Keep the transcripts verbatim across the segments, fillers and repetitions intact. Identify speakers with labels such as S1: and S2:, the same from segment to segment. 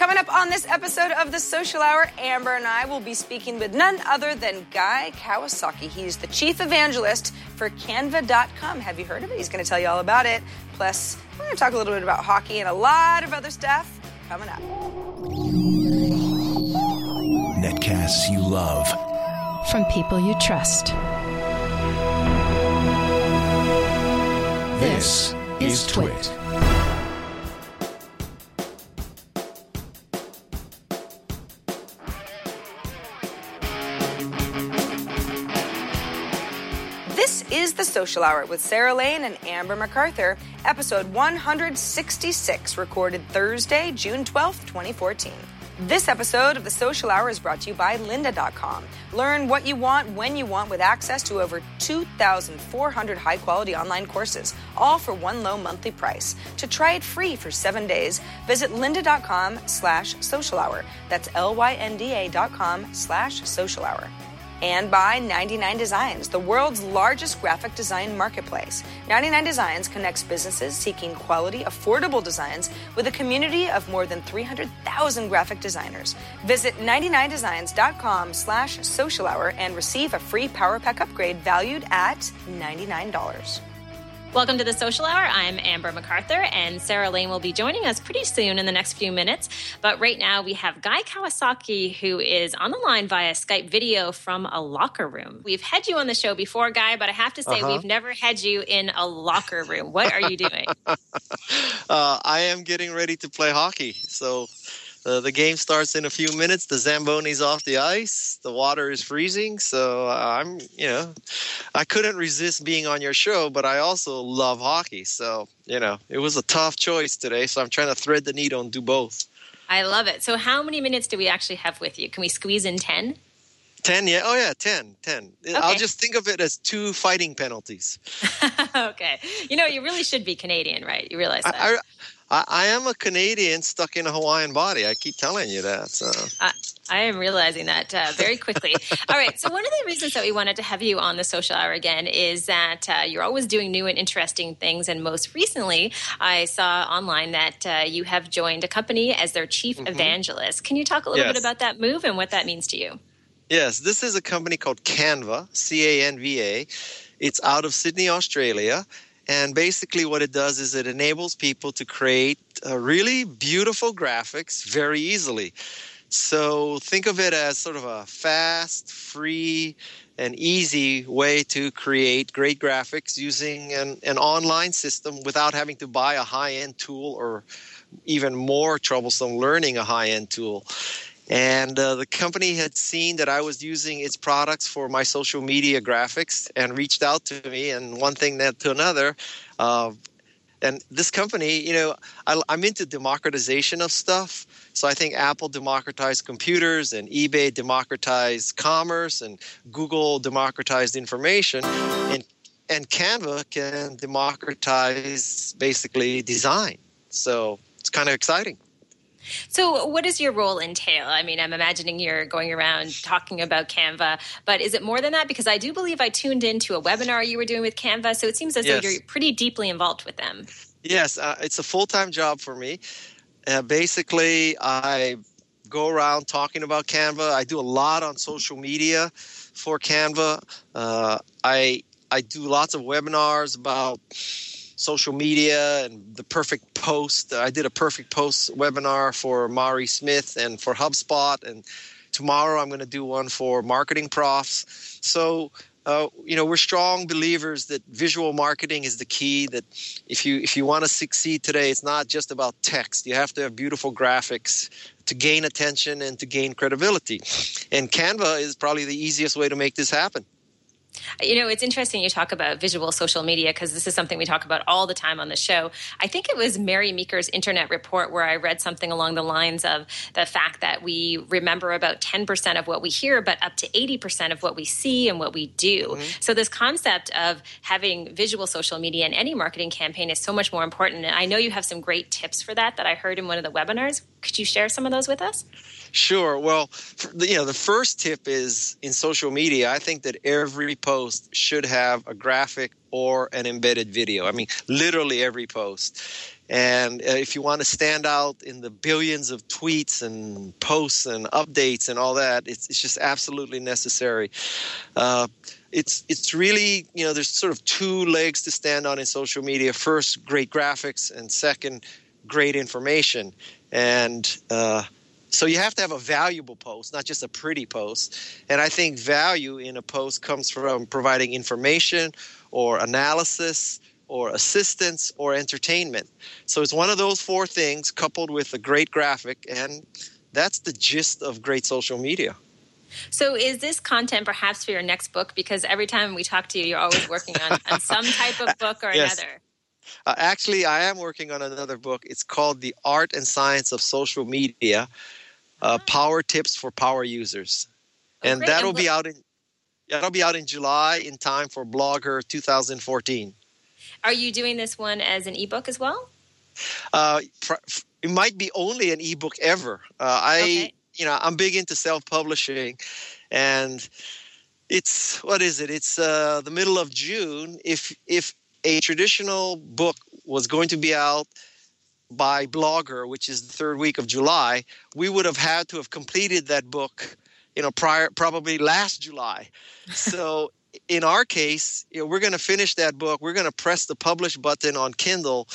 S1: Coming up on this episode of The Social Hour, Amber and I will be speaking with none other than Guy Kawasaki. He's the chief evangelist for Canva dot com. Have you heard of it? He's going to tell you all about it. Plus, we're going to talk a little bit about hockey and a lot of other stuff coming up.
S2: Netcasts you love.
S3: From people you trust.
S2: This is Twit.
S1: This is The Social Hour with Sarah Lane and Amber MacArthur, episode one hundred sixty-six, recorded Thursday, June twelfth, twenty fourteen. This episode of The Social Hour is brought to you by Lynda dot com. Learn what you want, when you want, with access to over two thousand four hundred high-quality online courses, all for one low monthly price. To try it free for seven days, visit Lynda dot com slash social hour. That's L Y N D A dot com slash social hour. And by ninety-nine Designs, the world's largest graphic design marketplace. ninety-nine Designs connects businesses seeking quality, affordable designs with a community of more than three hundred thousand graphic designers. Visit ninety-nine designs dot com slash social hour and receive a free Power Pack upgrade valued at ninety-nine dollars.
S4: Welcome to The Social Hour. I'm Amber MacArthur, and Sarah Lane will be joining us pretty soon in the next few minutes. But right now, we have Guy Kawasaki, who is on the line via Skype video from a locker room. We've had you on the show before, Guy, but I have to say, uh-huh. we've never had you in a locker room. What are you doing?
S5: uh, I am getting ready to play hockey. So uh, the game starts in a few minutes. The Zamboni's off the ice. The water is freezing. So uh, I'm, you know, I couldn't resist being on your show, but I also love hockey. So, you know, it was a tough choice today. So I'm trying to thread the needle and do both.
S4: I love it. So how many minutes do we actually have with you? Can we squeeze in ten?
S5: ten, yeah. Oh, yeah, ten, ten.
S4: Okay.
S5: I'll just think of it as two fighting penalties.
S4: Okay. You know, you really should be Canadian, right? You realize that?
S5: I, I, I am a Canadian stuck in a Hawaiian body. I keep telling you that. So.
S4: I, I am realizing that uh, very quickly. All right. So one of the reasons that we wanted to have you on the Social Hour again is that uh, you're always doing new and interesting things. And most recently, I saw online that uh, you have joined a company as their chief mm-hmm. evangelist. Can you talk a little
S5: yes.
S4: bit about that move and what that means to you?
S5: Yes. This is a company called Canva, C A N V A. It's out of Sydney, Australia. And basically what it does is it enables people to create uh, really beautiful graphics very easily. So think of it as sort of a fast, free, and easy way to create great graphics using an, an online system without having to buy a high-end tool or even more troublesome learning a high-end tool. And uh, the company had seen that I was using its products for my social media graphics and reached out to me, and one thing led to another. Uh, and this company, you know, I, I'm into democratization of stuff. So I think Apple democratized computers and eBay democratized commerce and Google democratized information. And, and Canva can democratize basically design. So it's kind of exciting.
S4: So what does your role entail? I mean, I'm imagining you're going around talking about Canva, but is it more than that? Because I do believe I tuned into a webinar you were doing with Canva, so it seems as
S5: yes.
S4: though you're pretty deeply involved with them.
S5: Yes, uh, it's a full-time job for me. Uh, basically, I go around talking about Canva. I do a lot on social media for Canva. Uh, I I do lots of webinars about social media and the perfect post. I did a perfect post webinar for Mari Smith and for HubSpot, and tomorrow I'm going to do one for marketing profs. So, uh, you know, we're strong believers that visual marketing is the key, that if you if you want to succeed today, it's not just about text. You have to have beautiful graphics to gain attention and to gain credibility. And Canva is probably the easiest way to make this happen.
S4: You know, it's interesting you talk about visual social media because this is something we talk about all the time on the show. I think it was Mary Meeker's Internet Report where I read something along the lines of the fact that we remember about ten percent of what we hear, but up to eighty percent of what we see and what we do. Mm-hmm. So this concept of having visual social media in any marketing campaign is so much more important. And I know you have some great tips for that that I heard in one of the webinars. Could you share some of those with us?
S5: Sure. Well, you know, the first tip is in social media, I think that every post should have a graphic or an embedded video. I mean, literally every post. And uh, if you want to stand out in the billions of tweets and posts and updates and all that, it's, it's just absolutely necessary. Uh, it's it's really, you know, there's sort of two legs to stand on in social media. First, great graphics, and second, great information. And uh, so you have to have a valuable post, not just a pretty post. And I think value in a post comes from providing information or analysis or assistance or entertainment. So it's one of those four things coupled with a great graphic, and that's the gist of great social media.
S4: So is this content perhaps for your next book? Because every time we talk to you, you're always working on, on some type of book or
S5: yes.
S4: another.
S5: Uh, actually, I am working on another book. It's called The Art and Science of Social Media, uh, oh. Power Tips for Power Users.
S4: Oh,
S5: and
S4: great.
S5: that'll
S4: and
S5: be out in that'll be out in July in time for Blogger twenty fourteen.
S4: Are you doing this one as an ebook as well?
S5: Uh, it might be only an ebook ever. Uh, I,
S4: okay.
S5: you know, I'm big into self-publishing, and it's what is it? It's uh, the middle of June. If if a traditional book was going to be out by Blogger, which is the third week of July, we would have had to have completed that book, you know, prior probably last July. So. In our case, you know, we're going to finish that book. We're going to press the publish button on Kindle,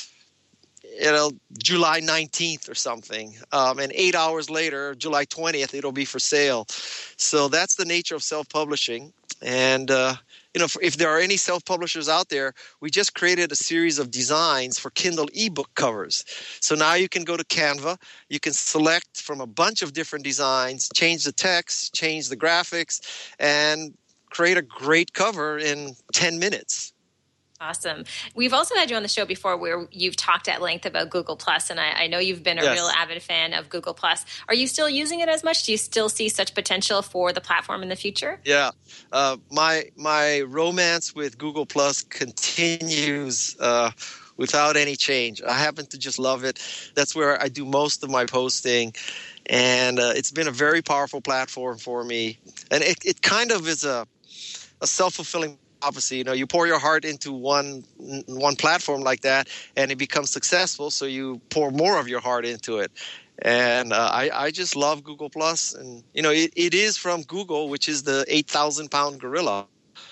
S5: you know, July nineteenth or something. Um, and eight hours later, July twentieth, it'll be for sale. So that's the nature of self-publishing. And, uh, you know, if, if there are any self-publishers out there, we just created a series of designs for Kindle ebook covers. So now you can go to Canva. You can select from a bunch of different designs, change the text, change the graphics, and create a great cover in ten minutes.
S4: Awesome. We've also had you on the show before where you've talked at length about Google Plus, and I, I know you've been a
S5: yes.
S4: real avid fan of Google Plus. Are you still using it as much? Do you still see such potential for the platform in the future?
S5: Yeah. Uh, my my romance with Google Plus continues uh, without any change. I happen to just love it. That's where I do most of my posting. And uh, it's been a very powerful platform for me. And it, it kind of is a a self-fulfilling prophecy. You know, you pour your heart into one one platform like that, and it becomes successful, so you pour more of your heart into it. And uh, I, I just love Google Plus. And, you know, it, it is from Google, which is the eight thousand pound gorilla.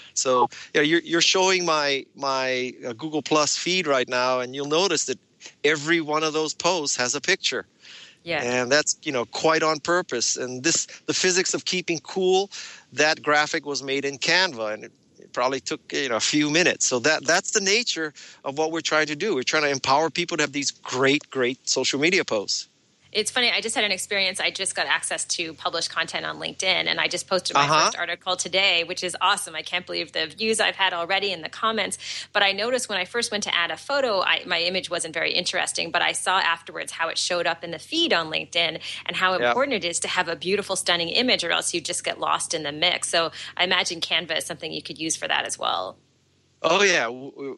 S5: So you know, you're, you're showing my, my uh, Google Plus feed right now, and you'll notice that every one of those posts has a picture.
S4: Yeah.
S5: And that's, you know, quite on purpose. And this, the physics of keeping cool, that graphic was made in Canva, and it, it probably took, you know, a few minutes. So that that's the nature of what we're trying to do. We're trying to empower people to have these great, great social media posts.
S4: It's funny. I just had an experience. I just got access to published content on LinkedIn, and I just posted my
S5: uh-huh.
S4: first article today, which is awesome. I can't believe the views I've had already in the comments. But I noticed when I first went to add a photo, I, my image wasn't very interesting. But I saw afterwards how it showed up in the feed on LinkedIn and how important yep. it is to have a beautiful, stunning image, or else you just get lost in the mix. So I imagine Canva is something you could use for that as well.
S5: Oh yeah,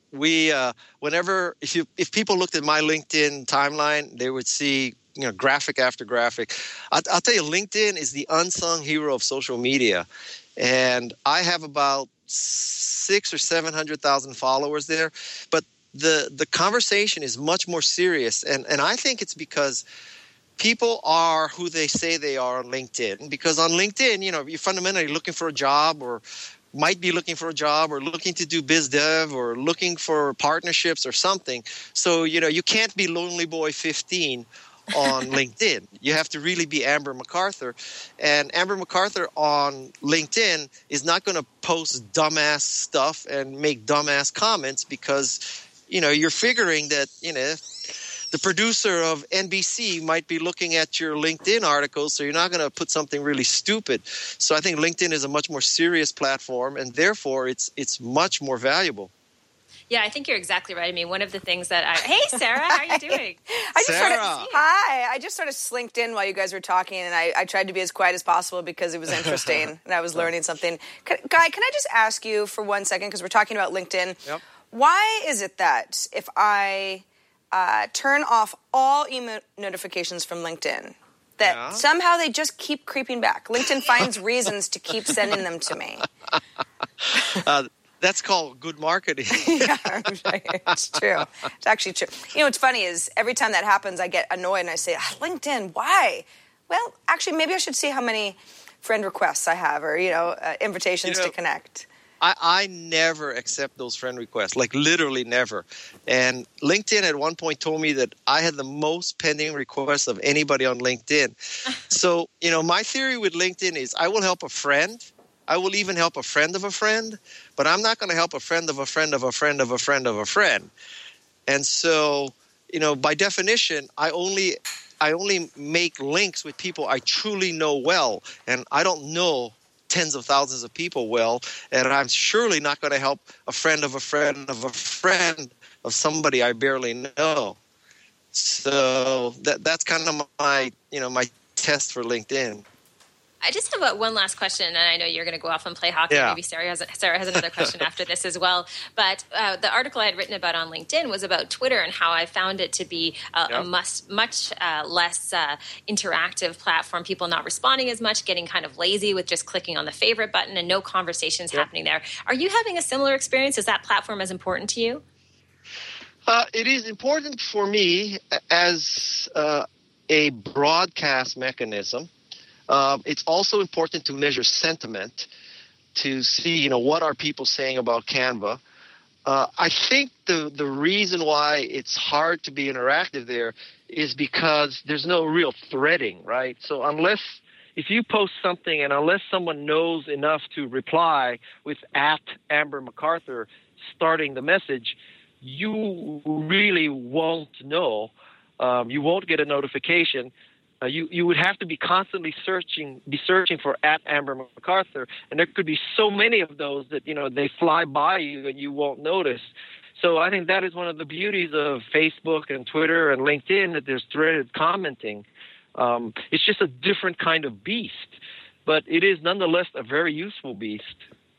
S5: we uh, whenever if you if people looked at my LinkedIn timeline, they would see, you know, graphic after graphic. I'll, I'll tell you, LinkedIn is the unsung hero of social media, and I have about six or seven hundred thousand followers there. But the the conversation is much more serious, and and I think it's because people are who they say they are on LinkedIn. Because on LinkedIn, you know, you're fundamentally looking for a job, or might be looking for a job, or looking to do biz dev, or looking for partnerships or something. So, you know, you can't be Lonely Boy fifteen on LinkedIn. You have to really be Amber MacArthur. And Amber MacArthur on LinkedIn is not going to post dumbass stuff and make dumbass comments because, you know, you're figuring that, you know, the producer of N B C might be looking at your LinkedIn articles, so you're not going to put something really stupid. So I think LinkedIn is a much more serious platform, and therefore it's it's much more valuable.
S4: Yeah, I think you're exactly right. I mean, one of the things that I... Hey, Sarah, how are you doing?
S1: I just
S5: Sarah.
S1: Sort of, hi. I just sort of slinked in while you guys were talking, and I, I tried to be as quiet as possible because it was interesting, and I was learning something. Can, Guy, can I just ask you for one second, because we're talking about LinkedIn.
S5: Yep.
S1: Why is it that if I uh, turn off all email notifications from LinkedIn, that
S5: yeah.
S1: somehow they just keep creeping back? LinkedIn finds reasons to keep sending them to me.
S5: uh, That's called good marketing.
S1: Yeah, right. It's true. It's actually true. You know, what's funny is every time that happens, I get annoyed and I say, ah, LinkedIn, why? Well, actually, maybe I should see how many friend requests I have or, you know, uh, invitations you know, to connect.
S5: I, I never accept those friend requests, like literally never. And LinkedIn at one point told me that I had the most pending requests of anybody on LinkedIn. So, you know, my theory with LinkedIn is I will help a friend. I will even help a friend of a friend, but I'm not going to help a friend of a friend of a friend of a friend of a friend. And so, you know, by definition, I only I only make links with people I truly know well, and I don't know tens of thousands of people well, and I'm surely not going to help a friend of a friend of a friend of somebody I barely know. So that that's kind of my, you know, my test for LinkedIn.
S4: I just have a, one last question, and I know you're going to go off and play hockey.
S5: Yeah.
S4: Maybe Sarah has, Sarah has another question after this as well. But uh, the article I had written about on LinkedIn was about Twitter and how I found it to be a, yeah. a must, much uh, less uh, interactive platform, people not responding as much, getting kind of lazy with just clicking on the favorite button and no conversations yeah. happening there. Are you having a similar experience? Is that platform as important to you?
S5: Uh, it is important for me as uh, a broadcast mechanism. Uh, it's also important to measure sentiment to see, you know, what are people saying about Canva. Uh, I think the, the reason why it's hard to be interactive there is because there's no real threading, right? So unless, if you post something and unless someone knows enough to reply with at Amber MacArthur starting the message, you really won't know. Um, you won't get a notification. Uh, you, you would have to be constantly searching, be searching for at Amber MacArthur, and there could be so many of those that, you know, they fly by you and you won't notice. So I think that is one of the beauties of Facebook and Twitter and LinkedIn, that there's threaded commenting. Um, it's just a different kind of beast, but it is nonetheless a very useful beast.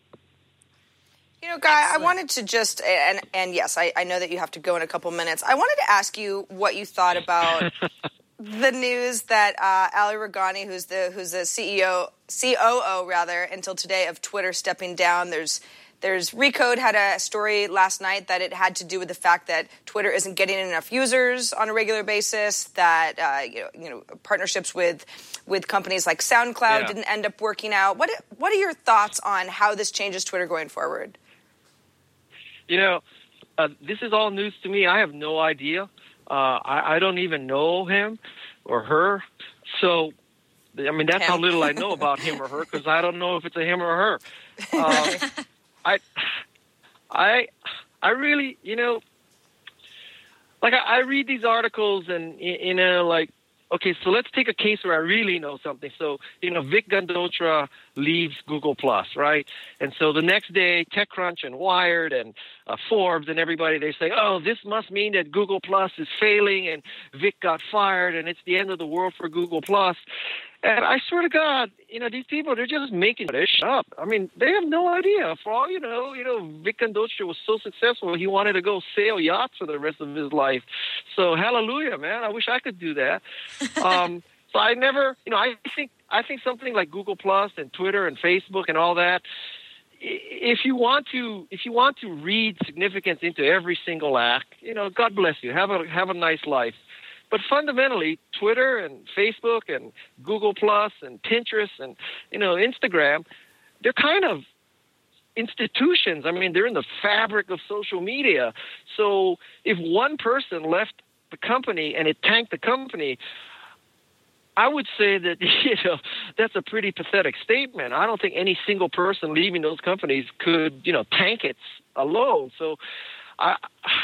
S1: You know, Guy, Excellent. I wanted to just, and and yes, I, I know that you have to go in a couple minutes. I wanted to ask you what you thought about the news that uh, Ali Ragani, who's the who's the C E O, C O O rather, until today of Twitter, stepping down. There's there's Recode had a story last night that it had to do with the fact that Twitter isn't getting enough users on a regular basis. That uh, you know, you know partnerships with with companies like SoundCloud yeah. didn't end up working out. What what are your thoughts on how this changes Twitter going forward?
S6: You know, uh, this is all news to me. I have no idea. Uh, I, I don't even know him or her. So, I mean, that's him. How little I know about him or her, because I don't know if it's a him or her. Uh, I, I, I really, you know, like I, I read these articles and, you know, like, okay, so let's take a case where I really know something. So, you know, Vic Gandotra leaves Google Plus, right? And so the next day, TechCrunch and Wired and uh, Forbes and everybody, they say, oh, this must mean that Google Plus is failing and Vic got fired and it's the end of the world for Google Plus. And I swear to God, you know, these people, they're just making this up. I mean, they have no idea. For all you know, you know, Vic Gandotra was so successful, he wanted to go sail yachts for the rest of his life. So hallelujah, man. I wish I could do that. Um, so I never, you know, I think I think something like Google Plus and Twitter and Facebook and all that, if you want to, if you want to read significance into every single act, you know, God bless you. Have a have a nice life. But fundamentally, Twitter and Facebook and Google Plus and Pinterest and, you know, Instagram, they're kind of institutions. I mean, they're in the fabric of social media. So if one person left the company and it tanked the company, I would say that, you know, that's a pretty pathetic statement. I don't think any single person leaving those companies could, you know, tank it alone. So I,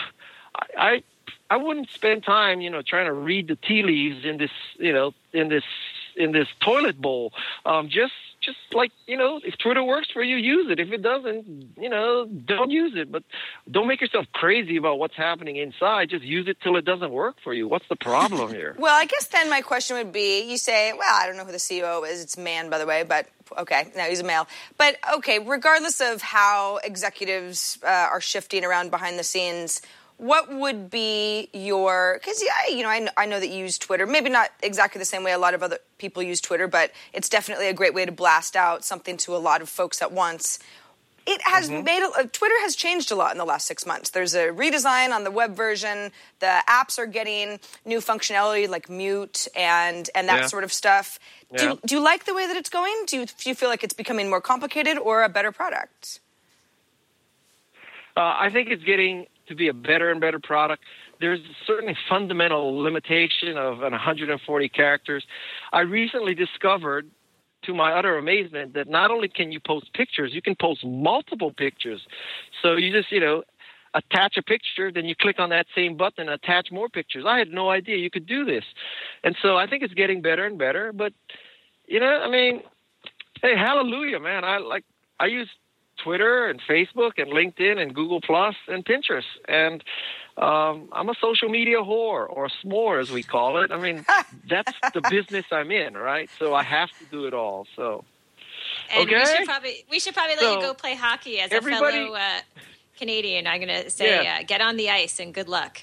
S6: I, I wouldn't spend time, you know, trying to read the tea leaves in this, you know, in this, in this toilet bowl. Um, just, just like, you know, if Twitter works for you, use it. If it doesn't, you know, don't use it. But don't make yourself crazy about what's happening inside. Just use it till it doesn't work for you. What's the problem here?
S1: Well, I guess then my question would be, you say, well, I don't know who the C E O is. It's a man, by the way, but okay, no, he's a male. But okay, regardless of how executives uh, are shifting around behind the scenes, what would be your, because, yeah, you know, I, I know that you use Twitter, maybe not exactly the same way a lot of other people use Twitter, but it's definitely a great way to blast out something to a lot of folks at once. it has
S6: Mm-hmm.
S1: made a, Twitter has changed a lot in the last six months. There's a redesign on the web version. The apps are getting new functionality like mute and and that
S6: Yeah.
S1: sort of stuff. Do
S6: Yeah.
S1: you, do you like the way that it's going? Do you, do you feel like it's becoming more complicated or a better product?
S6: Uh, I think it's getting to be a better and better product. There's certainly fundamental limitation of one hundred forty characters. I recently discovered, to my utter amazement, that not only can you post pictures, you can post multiple pictures. So you just, you know, attach a picture, then you click on that same button and attach more pictures. I had no idea you could do this. And so I think it's getting better and better. But, you know, I mean, hey, hallelujah, man. I like I use Twitter and Facebook and LinkedIn and Google Plus and Pinterest. And um, I'm a social media whore, or a s'more as we call it. I mean, that's the business I'm in, right? So I have to do it all. So,
S4: And
S6: okay.
S4: we should probably we should probably let
S6: So,
S4: you go play hockey as a
S6: everybody-
S4: fellow uh, Canadian. I'm going to say
S6: Yeah.
S4: uh, get on the ice and good luck.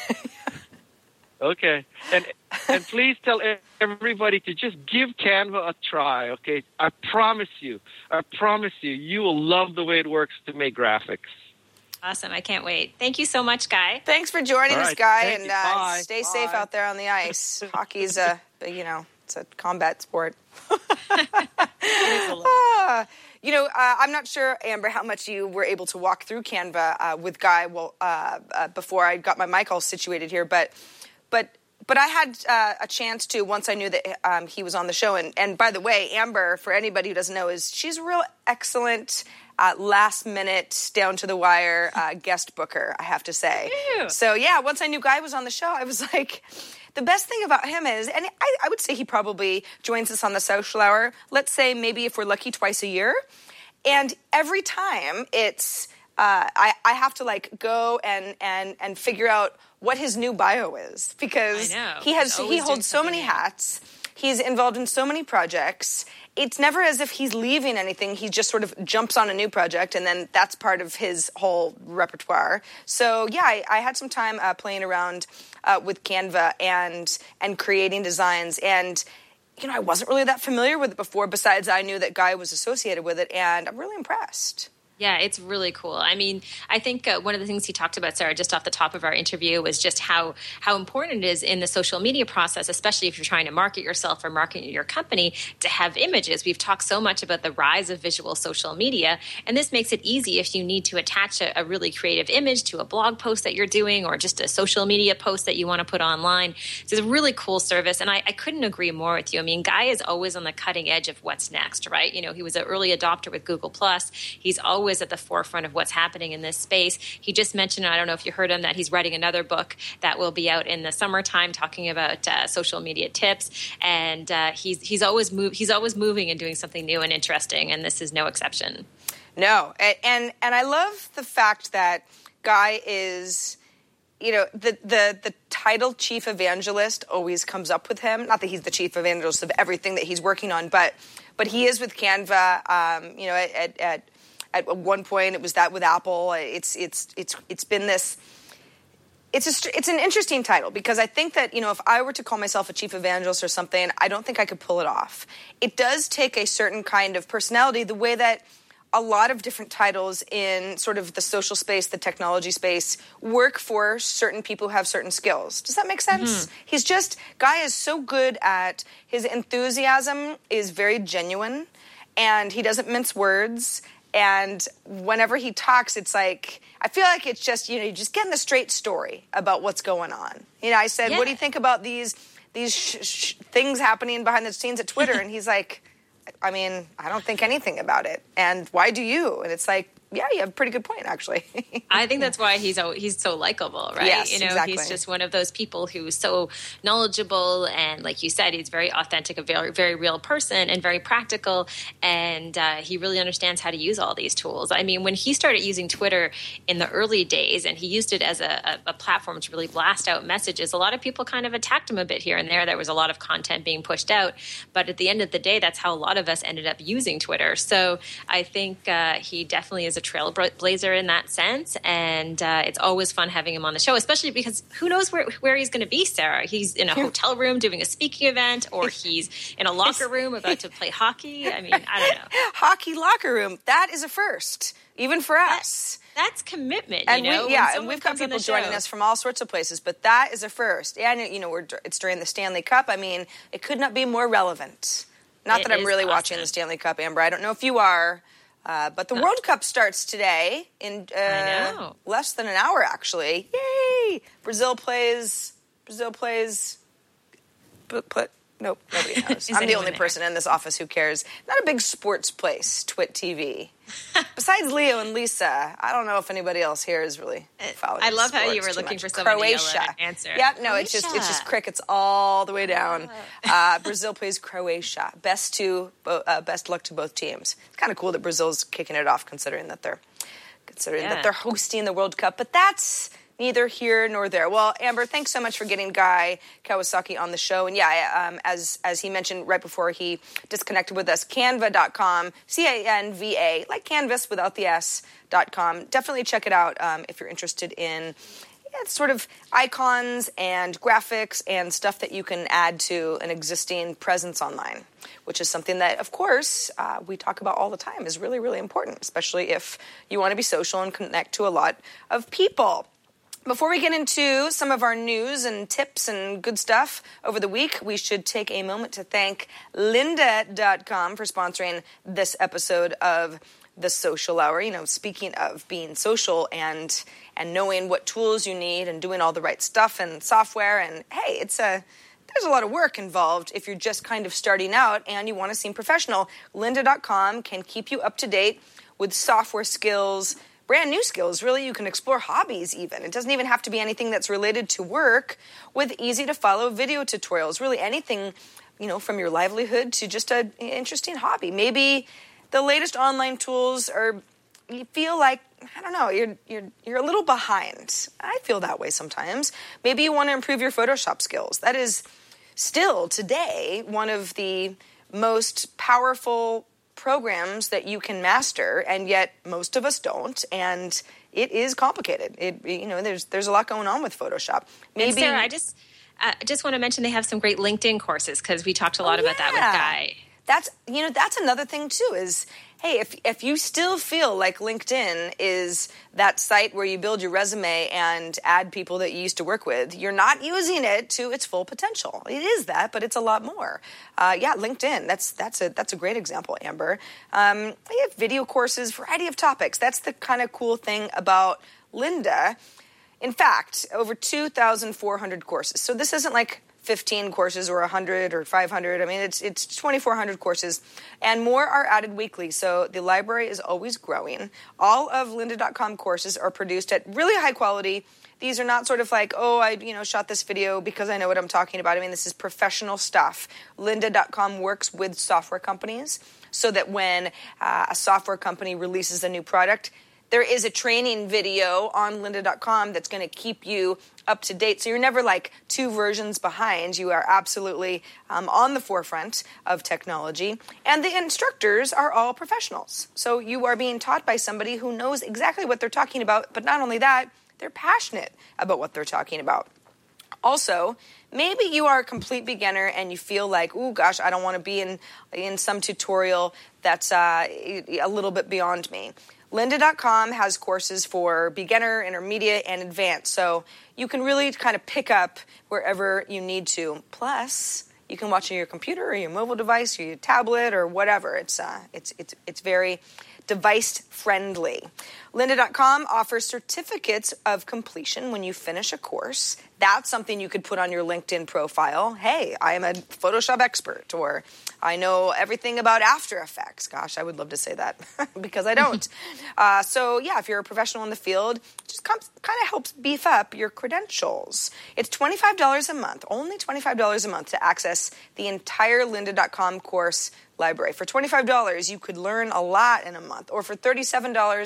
S6: Okay, and and please tell everybody to just give Canva a try. Okay, I promise you, I promise you, you will love the way it works to make graphics.
S4: Awesome. I can't wait. Thank you so much, Guy.
S1: Thanks for joining
S6: All
S1: us,
S6: right.
S1: Guy,
S6: Thank
S1: and
S6: you.
S1: uh,
S6: Bye.
S1: stay safe
S6: Bye.
S1: out there on the ice. Hockey's a, you know, it's a combat sport. Ah, you know, uh, I'm not sure, Amber, how much you were able to walk through Canva uh, with Guy. Well, uh, uh, before I got my mic all situated here, but, but. But I had uh, a chance to once I knew that um, he was on the show. And, and by the way, Amber, for anybody who doesn't know, is she's a real excellent uh, last-minute, down-to-the-wire uh, guest booker, I have to say.
S4: Ew.
S1: So, yeah, once I knew Guy was on the show, I was like, the best thing about him is, and I, I would say he probably joins us on the Social Hour, let's say maybe if we're lucky twice a year. And every time it's, uh, I, I have to like go and, and, and figure out what his new bio is, because
S4: I know.
S1: he has
S4: He's
S1: he
S4: always doing
S1: holds so
S4: something
S1: many
S4: new.
S1: hats. He's involved in so many projects. It's never as if he's leaving anything. He just sort of jumps on a new project, and then that's part of his whole repertoire. So yeah, I, I had some time uh, playing around uh, with Canva and and creating designs. And you know, I wasn't really that familiar with it before. Besides, I knew that Guy was associated with it, and I'm really impressed.
S4: Yeah, it's really cool. I mean, I think uh, one of the things he talked about, Sarah, just off the top of our interview was just how how important it is in the social media process, especially if you're trying to market yourself or market your company, to have images. We've talked so much about the rise of visual social media, and this makes it easy if you need to attach a, a really creative image to a blog post that you're doing or just a social media post that you want to put online. So it's a really cool service, and I, I couldn't agree more with you. I mean, Guy is always on the cutting edge of what's next, right? You know, he was an early adopter with Google Plus. He's always at the forefront of what's happening in this space. He just mentioned, I don't know if you heard him, that he's writing another book that will be out in the summertime talking about uh, social media tips. And uh, he's he's always move he's always moving and doing something new and interesting, and this is no exception.
S1: No, and and, and I love the fact that Guy is, you know, the, the the title chief evangelist always comes up with him. Not that he's the chief evangelist of everything that he's working on, but but he is with Canva. Um, you know, at, at, at At one point, it was that with Apple. It's it's it's it's been this. It's a it's an interesting title, because I think that, you know, if I were to call myself a chief evangelist or something, I don't think I could pull it off. It does take a certain kind of personality, the way that a lot of different titles in sort of the social space, the technology space, work for certain people who have certain skills. Does that make sense? Mm-hmm. He's just, Guy is so good at, his enthusiasm is very genuine, and he doesn't mince words. And whenever he talks, it's like, I feel like it's just, you know, you're just getting a straight story about what's going on. You know, I said,
S4: yeah.
S1: what do you think about these these sh- sh- things happening behind the scenes at Twitter? And he's like, I mean, I don't think anything about it. And why do you? And it's like, yeah, you have a pretty good point, actually.
S4: I think that's why he's he's so likable, right?
S1: Yes,
S4: you know,
S1: exactly.
S4: He's just one of those people who's so knowledgeable, and like you said, he's very authentic, a very very real person, and very practical, and uh, he really understands how to use all these tools. I mean, when he started using Twitter in the early days, and he used it as a, a, a platform to really blast out messages, a lot of people kind of attacked him a bit here and there. There was a lot of content being pushed out, but at the end of the day, that's how a lot of us ended up using Twitter. So I think uh, he definitely is a trailblazer in that sense. And uh, it's always fun having him on the show, especially because who knows where, where he's going to be, Sarah. He's in a hotel room doing a speaking event, or he's in a locker room about to play hockey. I mean, I don't know.
S1: Hockey locker room. That is a first, even for us.
S4: That, that's commitment,
S1: and
S4: you know?
S1: We, yeah, and we've got people joining us from all sorts of places, but that is a first. And, you know, we're, it's during the Stanley Cup. I mean, it could not be more relevant. Not
S4: it
S1: that I'm really
S4: awesome.
S1: watching the Stanley Cup, Amber. I don't know if you are, uh, but the no. World Cup starts today in uh, less than an hour, actually. Yay! Brazil plays. Brazil plays. But, but nope, nobody knows. I'm the only there? person in this office who cares. Not a big sports place, Twit T V. Besides Leo and Lisa, I don't know if anybody else here is really following.
S4: I love how you were looking much. for someone
S1: Croatia.
S4: to yell at an answer.
S1: Yeah, no,
S4: Croatia.
S1: it's just it's just crickets all the way down. Uh, Brazil plays Croatia. Best to uh, best luck to both teams. It's kind of cool that Brazil's kicking it off, considering that they're considering yeah. that they're hosting the World Cup. But that's neither here nor there. Well, Amber, thanks so much for getting Guy Kawasaki on the show. And yeah, um, as as he mentioned right before he disconnected with us, canva dot com, C A N V A, like Canvas without the S, dot com. Definitely check it out um, if you're interested in yeah, sort of icons and graphics and stuff that you can add to an existing presence online, which is something that, of course, uh, we talk about all the time is really, really important, especially if you want to be social and connect to a lot of people. Before we get into some of our news and tips and good stuff over the week, we should take a moment to thank lynda dot com for sponsoring this episode of The Social Hour. You know, speaking of being social and and knowing what tools you need and doing all the right stuff and software, and hey, it's a there's a lot of work involved if you're just kind of starting out and you want to seem professional. lynda dot com can keep you up to date with software skills, brand new skills, really. You can explore hobbies even. It doesn't even have to be anything that's related to work, with easy-to-follow video tutorials. Really anything, you know, from your livelihood to just an interesting hobby. Maybe the latest online tools are, you feel like, I don't know, you're you're you're a little behind. I feel that way sometimes. Maybe you want to improve your Photoshop skills. That is still, today, one of the most powerful programs that you can master, and yet most of us don't, and it is complicated. It, you know, there's there's a lot going on with Photoshop. Maybe
S4: and Sarah, I just I uh, just want to mention they have some great LinkedIn courses, because we talked a lot oh, about yeah. that with Guy.
S1: That's you know that's another thing too. Is hey, if if you still feel like LinkedIn is that site where you build your resume and add people that you used to work with, you're not using it to its full potential. It is that, but it's a lot more. Uh, yeah, LinkedIn. That's that's a that's a great example, Amber. Um, we have video courses, variety of topics. That's the kind of cool thing about Lynda. In fact, over two thousand four hundred courses. So this isn't like fifteen courses or one hundred or five hundred. I mean, it's it's twenty-four hundred courses, and more are added weekly. So the library is always growing. All of lynda dot com courses are produced at really high quality. These are not sort of like, oh, I you know shot this video because I know what I'm talking about. I mean, this is professional stuff. lynda dot com works with software companies so that when uh, a software company releases a new product, there is a training video on lynda dot com that's going to keep you up to date. So you're never like two versions behind. You are absolutely um, on the forefront of technology. And the instructors are all professionals. So you are being taught by somebody who knows exactly what they're talking about. But not only that, they're passionate about what they're talking about. Also, maybe you are a complete beginner and you feel like, oh gosh, I don't want to be in, in some tutorial that's uh, a little bit beyond me. lynda dot com has courses for beginner, intermediate, and advanced, so you can really kind of pick up wherever you need to. Plus, you can watch on your computer or your mobile device or your tablet or whatever. It's uh, it's it's it's very device friendly. lynda dot com offers certificates of completion when you finish a course. That's something you could put on your LinkedIn profile. Hey, I am a Photoshop expert, or I know everything about After Effects. Gosh, I would love to say that because I don't. uh, so yeah, if you're a professional in the field, it just comes, kind of helps beef up your credentials. It's twenty-five dollars a month, only twenty-five dollars a month to access the entire lynda dot com course library. For twenty-five dollars, you could learn a lot in a month, or for thirty-seven dollars,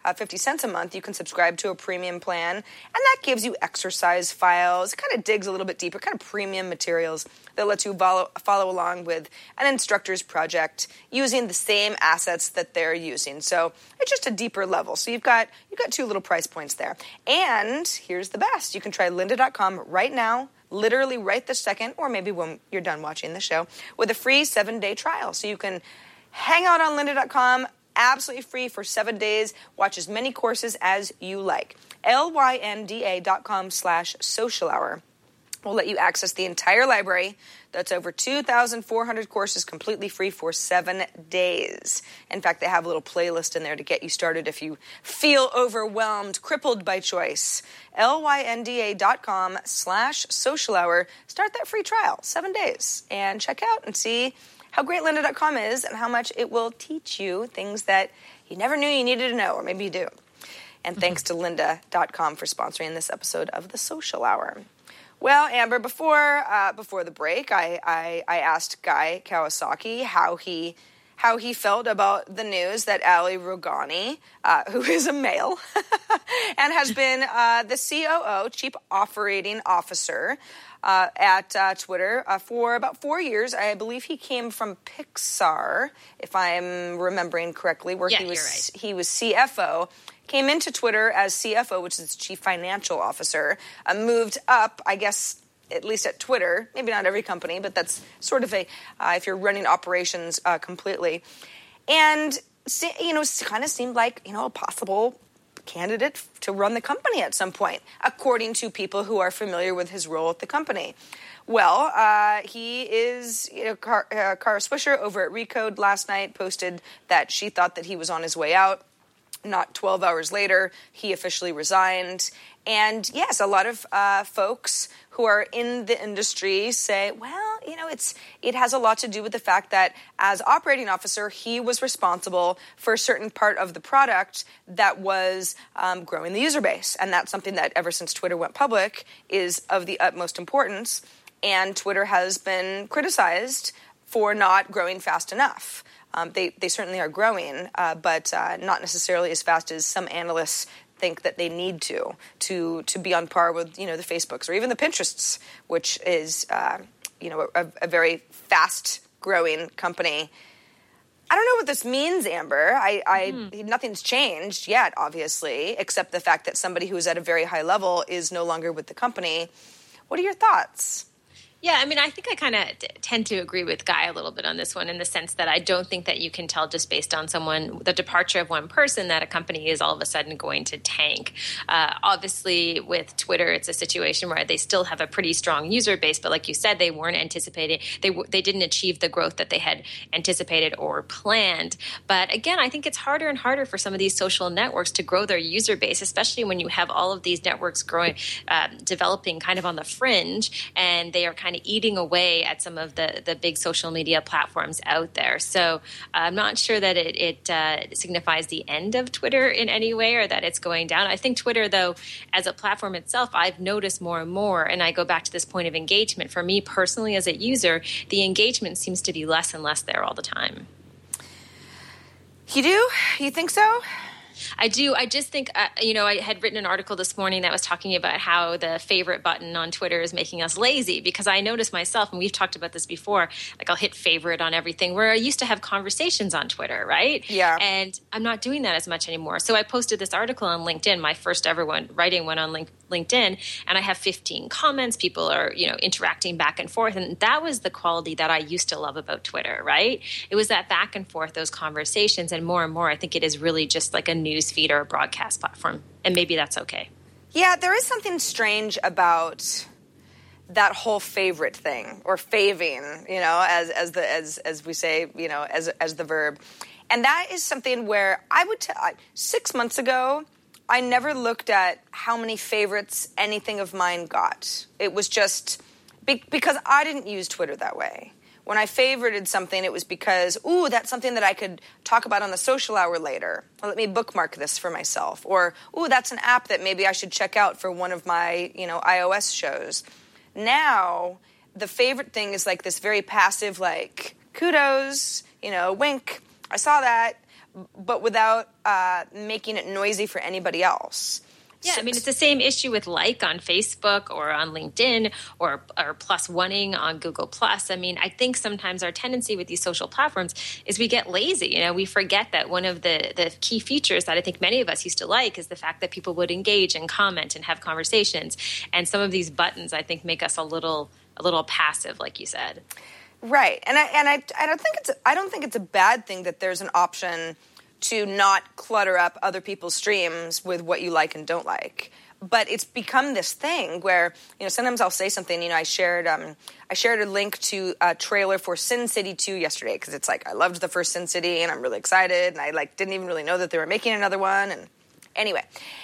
S1: uh, fifty cents a month, you can subscribe to a premium plan, and that gives you exercise files. It kind of digs a little bit deeper, kind of premium materials that lets you follow, follow along with an instructor's project using the same assets that they're using. So it's just a deeper level. So you've got you've got two little price points there. And here's the best. You can try lynda dot com right now, literally right this second, or maybe when you're done watching the show, with a free seven-day trial. So you can hang out on lynda dot com, absolutely free for seven days. Watch as many courses as you like. L Y N D A dot com slash social hour will let you access the entire library. That's over two thousand four hundred courses completely free for seven days. In fact, they have a little playlist in there to get you started if you feel overwhelmed, crippled by choice. L Y N D A dot com slash social hour. Start that free trial, seven days, and check out and see how great lynda dot com is and how much it will teach you things that you never knew you needed to know, or maybe you do. And thanks to lynda dot com for sponsoring this episode of The Social Hour. Well, Amber, before uh, before the break, I, I, I asked Guy Kawasaki how he how he felt about the news that Ali Rogani, uh, who is a male and has been uh, the C O O, Chief Operating Officer, uh, at uh, Twitter uh, for about four years. I believe he came from Pixar, if I'm remembering correctly, where
S4: yeah,
S1: he was
S4: you're right.
S1: he was C F O. Came into Twitter as C F O, which is Chief Financial Officer, uh, moved up, I guess, at least at Twitter, maybe not every company, but that's sort of a, uh, if you're running operations uh, completely. And, you know, kind of seemed like, you know, a possible candidate to run the company at some point, according to people who are familiar with his role at the company. Well, uh, he is, you know, Car- uh, Kara Swisher over at Recode last night posted that she thought that he was on his way out. Not twelve hours later, he officially resigned. And yes, a lot of uh, folks who are in the industry say, well, you know, it's it has a lot to do with the fact that as operating officer, he was responsible for a certain part of the product that was um, growing the user base. And that's something that ever since Twitter went public is of the utmost importance. And Twitter has been criticized for not growing fast enough. Um, they, they certainly are growing, uh, but uh, not necessarily as fast as some analysts think that they need to, to to be on par with, you know, the Facebooks or even the Pinterests, which is, uh, you know, a, a very fast-growing company. I don't know what this means, Amber. I, I mm. Nothing's changed yet, obviously, except the fact that somebody who's at a very high level is no longer with the company. What are your thoughts?
S4: Yeah, I mean, I think I kind of d- tend to agree with Guy a little bit on this one in the sense that I don't think that you can tell just based on someone, the departure of one person, that a company is all of a sudden going to tank. Uh, obviously, with Twitter, it's a situation where they still have a pretty strong user base, but like you said, they weren't anticipating, they w- they didn't achieve the growth that they had anticipated or planned. But again, I think it's harder and harder for some of these social networks to grow their user base, especially when you have all of these networks growing, uh, developing kind of on the fringe, and they are kind of eating away at some of the, the big social media platforms out there. So uh, I'm not sure that it, it uh, signifies the end of Twitter in any way or that it's going down. I think Twitter, though, as a platform itself, I've noticed more and more, and I go back to this point of engagement. For me personally as a user, the engagement seems to be less and less there all the time.
S1: You do? You think so?
S4: I do. I just think, uh, you know, I had written an article this morning that was talking about how the favorite button on Twitter is making us lazy, because I noticed myself, and we've talked about this before, like I'll hit favorite on everything, where I used to have conversations on Twitter, right?
S1: Yeah.
S4: And I'm not doing that as much anymore. So I posted this article on LinkedIn, my first ever one, writing one on LinkedIn. LinkedIn, and I have fifteen comments. People are, you know, interacting back and forth. And that was the quality that I used to love about Twitter, right? It was that back and forth, those conversations. And more and more, I think it is really just like a news feed or a broadcast platform. And maybe that's okay.
S1: Yeah, there is something strange about that whole favorite thing, or faving, you know, as as the as as we say, you know, as as the verb. And that is something where I would tell, six months ago, I never looked at how many favorites anything of mine got. It was just be- because I didn't use Twitter that way. When I favorited something, it was because, ooh, that's something that I could talk about on the social hour later. Or let me bookmark this for myself. Or, ooh, that's an app that maybe I should check out for one of my, you know, iOS shows. Now, the favorite thing is like this very passive, like, kudos, you know, wink, I saw that. but without uh, making it noisy for anybody else.
S4: Yeah, I mean, it's the same issue with like on Facebook or on LinkedIn or or plus oneing on Google Plus. I mean, I think sometimes our tendency with these social platforms is we get lazy. You know, we forget that one of the, the key features that I think many of us used to like is the fact that people would engage and comment and have conversations. And some of these buttons, I think, make us a little a little passive, like you said.
S1: Right, and I and I I don't think it's I don't think it's a bad thing that there's an option to not clutter up other people's streams with what you like and don't like. But it's become this thing where, you know, sometimes I'll say something, you know, I shared um, I shared a link to a trailer for Sin City two yesterday because it's like I loved the first Sin City and I'm really excited and I like didn't even really know that they were making another one. And anyway,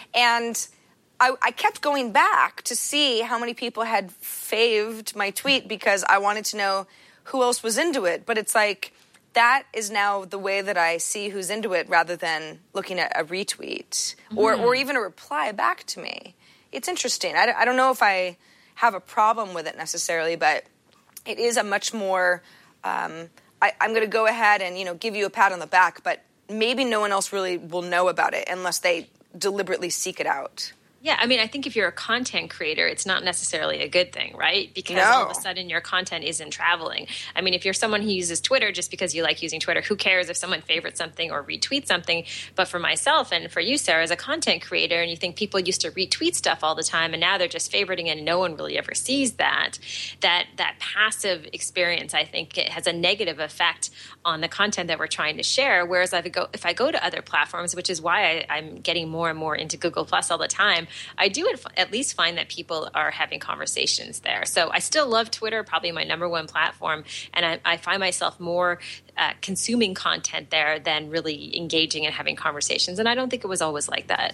S1: and I, I kept going back to see how many people had faved my tweet because I wanted to know who else was into it. But it's like, that is now the way that I see who's into it rather than looking at a retweet or, mm. or even a reply back to me. It's interesting. I, I don't know if I have a problem with it necessarily, but it is a much more, um, I, I'm going to go ahead and, you know, give you a pat on the back, but maybe no one else really will know about it unless they deliberately seek it out.
S4: Yeah, I mean, I think if you're a content creator, it's not necessarily a good thing, right? Because
S1: no.
S4: all of a sudden your content isn't traveling. I mean, if you're someone who uses Twitter just because you like using Twitter, who cares if someone favorites something or retweets something? But for myself and for you, Sarah, as a content creator, and you think people used to retweet stuff all the time and now they're just favoriting and no one really ever sees that, that that passive experience, I think, it has a negative effect on the content that we're trying to share. Whereas if I go, if I go to other platforms, which is why I, I'm getting more and more into Google Plus all the time, I do at least find that people are having conversations there. So I still love Twitter, probably my number one platform, and I, I find myself more uh, consuming content there than really engaging and having conversations. And I don't think it was always like that.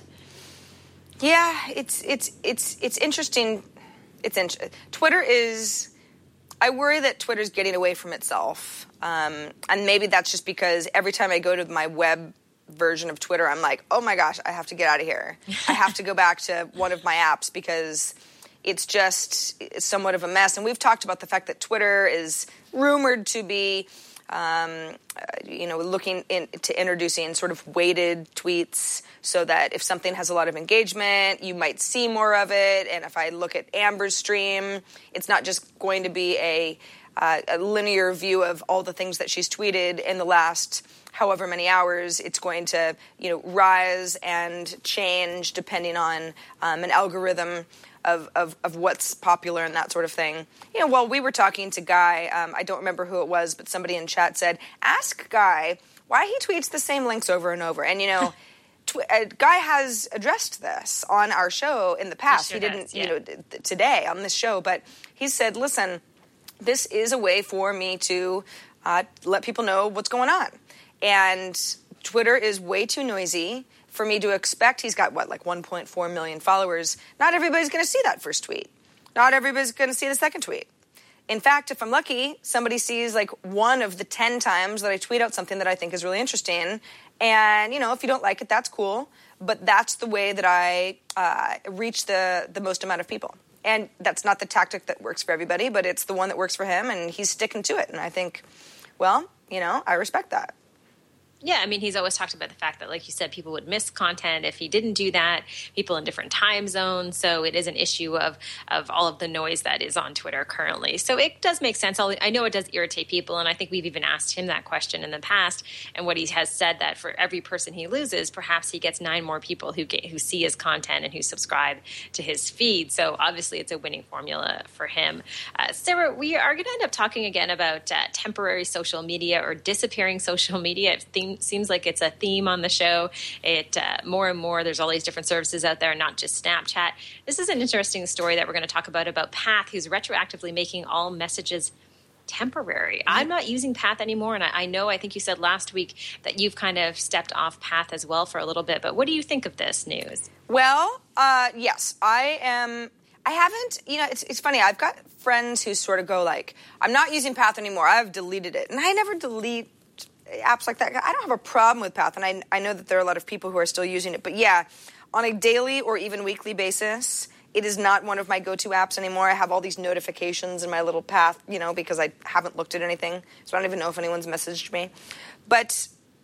S1: Yeah, it's it's it's it's interesting. It's in- Twitter is. I worry that Twitter's getting away from itself, um, and maybe that's just because every time I go to my web version of Twitter, I'm like, oh my gosh, I have to get out of here. I have to go back to one of my apps because it's just it's somewhat of a mess. And we've talked about the fact that Twitter is rumored to be, um, uh, you know, looking into introducing sort of weighted tweets so that if something has a lot of engagement, you might see more of it. And if I look at Amber's stream, it's not just going to be a, uh, a linear view of all the things that she's tweeted in the last however many hours. It's going to, you know, rise and change depending on um, an algorithm of, of, of what's popular and that sort of thing. You know, while we were talking to Guy, um, I don't remember who it was, but somebody in chat said, ask Guy why he tweets the same links over and over. And, you know, tw- uh, Guy has addressed this on our show in the past.
S4: He, sure
S1: he didn't,
S4: has, yeah.
S1: you know, th- today on this show, but he said, listen, this is a way for me to uh, let people know what's going on. And Twitter is way too noisy for me to expect. He's got, what, like one point four million followers. Not everybody's going to see that first tweet. Not everybody's going to see the second tweet. In fact, if I'm lucky, somebody sees like one of the ten times that I tweet out something that I think is really interesting. And, you know, if you don't like it, that's cool. But that's the way that I uh, reach the, the most amount of people. And that's not the tactic that works for everybody, but it's the one that works for him, and he's sticking to it. And I think, well, you know, I respect that.
S4: Yeah, I mean, he's always talked about the fact that, like you said, people would miss content if he didn't do that, people in different time zones. So it is an issue of of all of the noise that is on Twitter currently. So it does make sense. I know it does irritate people, and I think we've even asked him that question in the past. And what he has said that for every person he loses, perhaps he gets nine more people who get who see his content and who subscribe to his feed. So obviously it's a winning formula for him. Uh, Sarah, we are going to end up talking again about uh, temporary social media or disappearing social media. It seems like it's a theme on the show. It uh, more and more, there's all these different services out there, not just Snapchat. This is an interesting story that we're going to talk about, about Path, who's retroactively making all messages temporary. Mm-hmm. I'm not using Path anymore, and I, I know, I think you said last week that you've kind of stepped off Path as well for a little bit, but what do you think of this news?
S1: Well, uh, yes, I am... I haven't, you know, it's it's funny. I've got friends who sort of go like, I'm not using Path anymore. I've deleted it. And I never delete apps like that. I don't have a problem with Path, and I, I know that there are a lot of people who are still using it. But yeah, on a daily or even weekly basis, it is not one of my go-to apps anymore. I have all these notifications in my little Path, you know, because I haven't looked at anything. So I don't even know if anyone's messaged me. But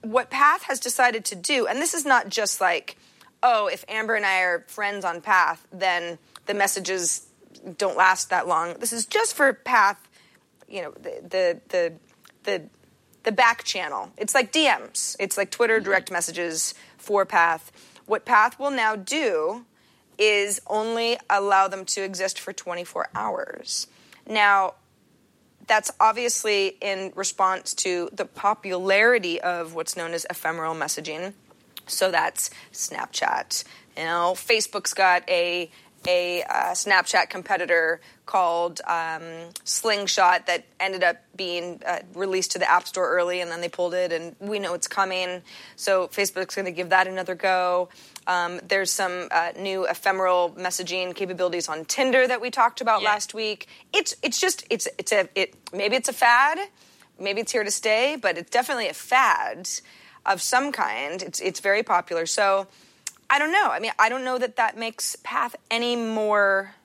S1: what Path has decided to do, and this is not just like, oh, if Amber and I are friends on Path, then the messages don't last that long. This is just for Path, you know, the the the the, the back channel. It's like D Ms. It's like Twitter direct messages for Path. What Path will now do is only allow them to exist for twenty-four hours. Now, that's obviously in response to the popularity of what's known as ephemeral messaging. So that's Snapchat. You know, Facebook's got a a uh, Snapchat competitor called um, Slingshot that ended up being uh, released to the App Store early, and then they pulled it, and we know it's coming. So Facebook's going to give that another go. Um, there's some uh, new ephemeral messaging capabilities on Tinder that we talked about yeah. last week. It's it's just it's it's a it maybe it's a fad, maybe it's here to stay, but it's definitely a fad of some kind. It's it's very popular. So I don't know. I mean, I don't know that that makes Path any more,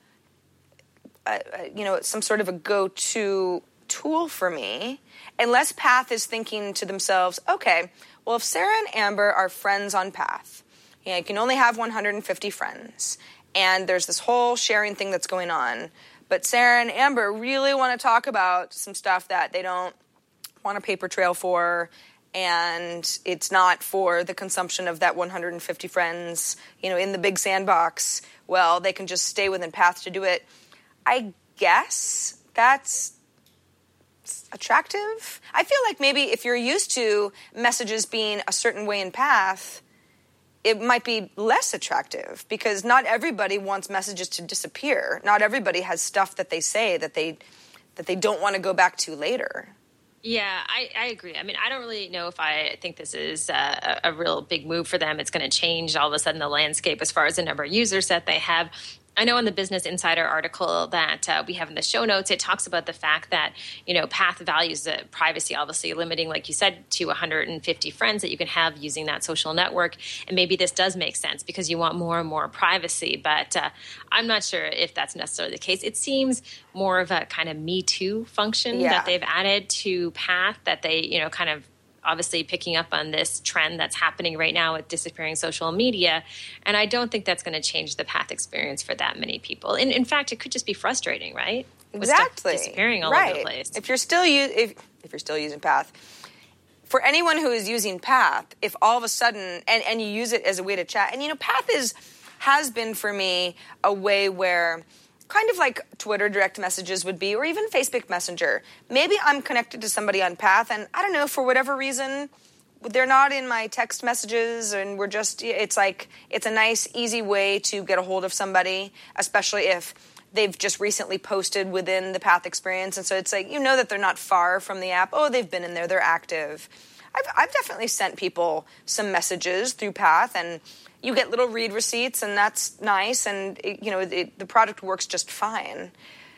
S1: uh, you know, some sort of a go-to tool for me, unless Path is thinking to themselves, okay, well, if Sarah and Amber are friends on Path, you know, you can only have one hundred fifty friends, and there's this whole sharing thing that's going on, but Sarah and Amber really want to talk about some stuff that they don't want a paper trail for, and it's not for the consumption of that one hundred fifty friends, you know, in the big sandbox. Well, they can just stay within Path to do it. I guess that's attractive. I feel like maybe if you're used to messages being a certain way in Path, it might be less attractive because not everybody wants messages to disappear. Not everybody has stuff that they say that they that they don't want to go back to later.
S4: Yeah, I, I agree. I mean, I don't really know if I think this is a, a real big move for them. It's going to change all of a sudden the landscape as far as the number of users that they have. I know in the Business Insider article that uh, we have in the show notes, it talks about the fact that, you know, Path values the privacy, obviously limiting, like you said, to one hundred fifty friends that you can have using that social network. And maybe this does make sense because you want more and more privacy. But uh, I'm not sure if that's necessarily the case. It seems more of a kind of Me Too function yeah. that they've added to Path, that they, you know, kind of obviously picking up on this trend that's happening right now with disappearing social media. And I don't think that's going to change the Path experience for that many people. And in fact, it could just be frustrating, right?
S1: Exactly.
S4: With stuff disappearing all
S1: right.
S4: over the place.
S1: If you're still u- if if you're still using Path, for anyone who is using Path, if all of a sudden and, and you use it as a way to chat, and you know, Path is has been for me a way where kind of like Twitter direct messages would be, or even Facebook Messenger. Maybe I'm connected to somebody on Path, and I don't know, for whatever reason, they're not in my text messages, and we're just, it's like, it's a nice, easy way to get a hold of somebody, especially if they've just recently posted within the Path experience. And so it's like, you know that they're not far from the app. Oh, they've been in there, they're active. I've, I've definitely sent people some messages through Path, and you get little read receipts, and that's nice, and it, you know it, the product works just fine.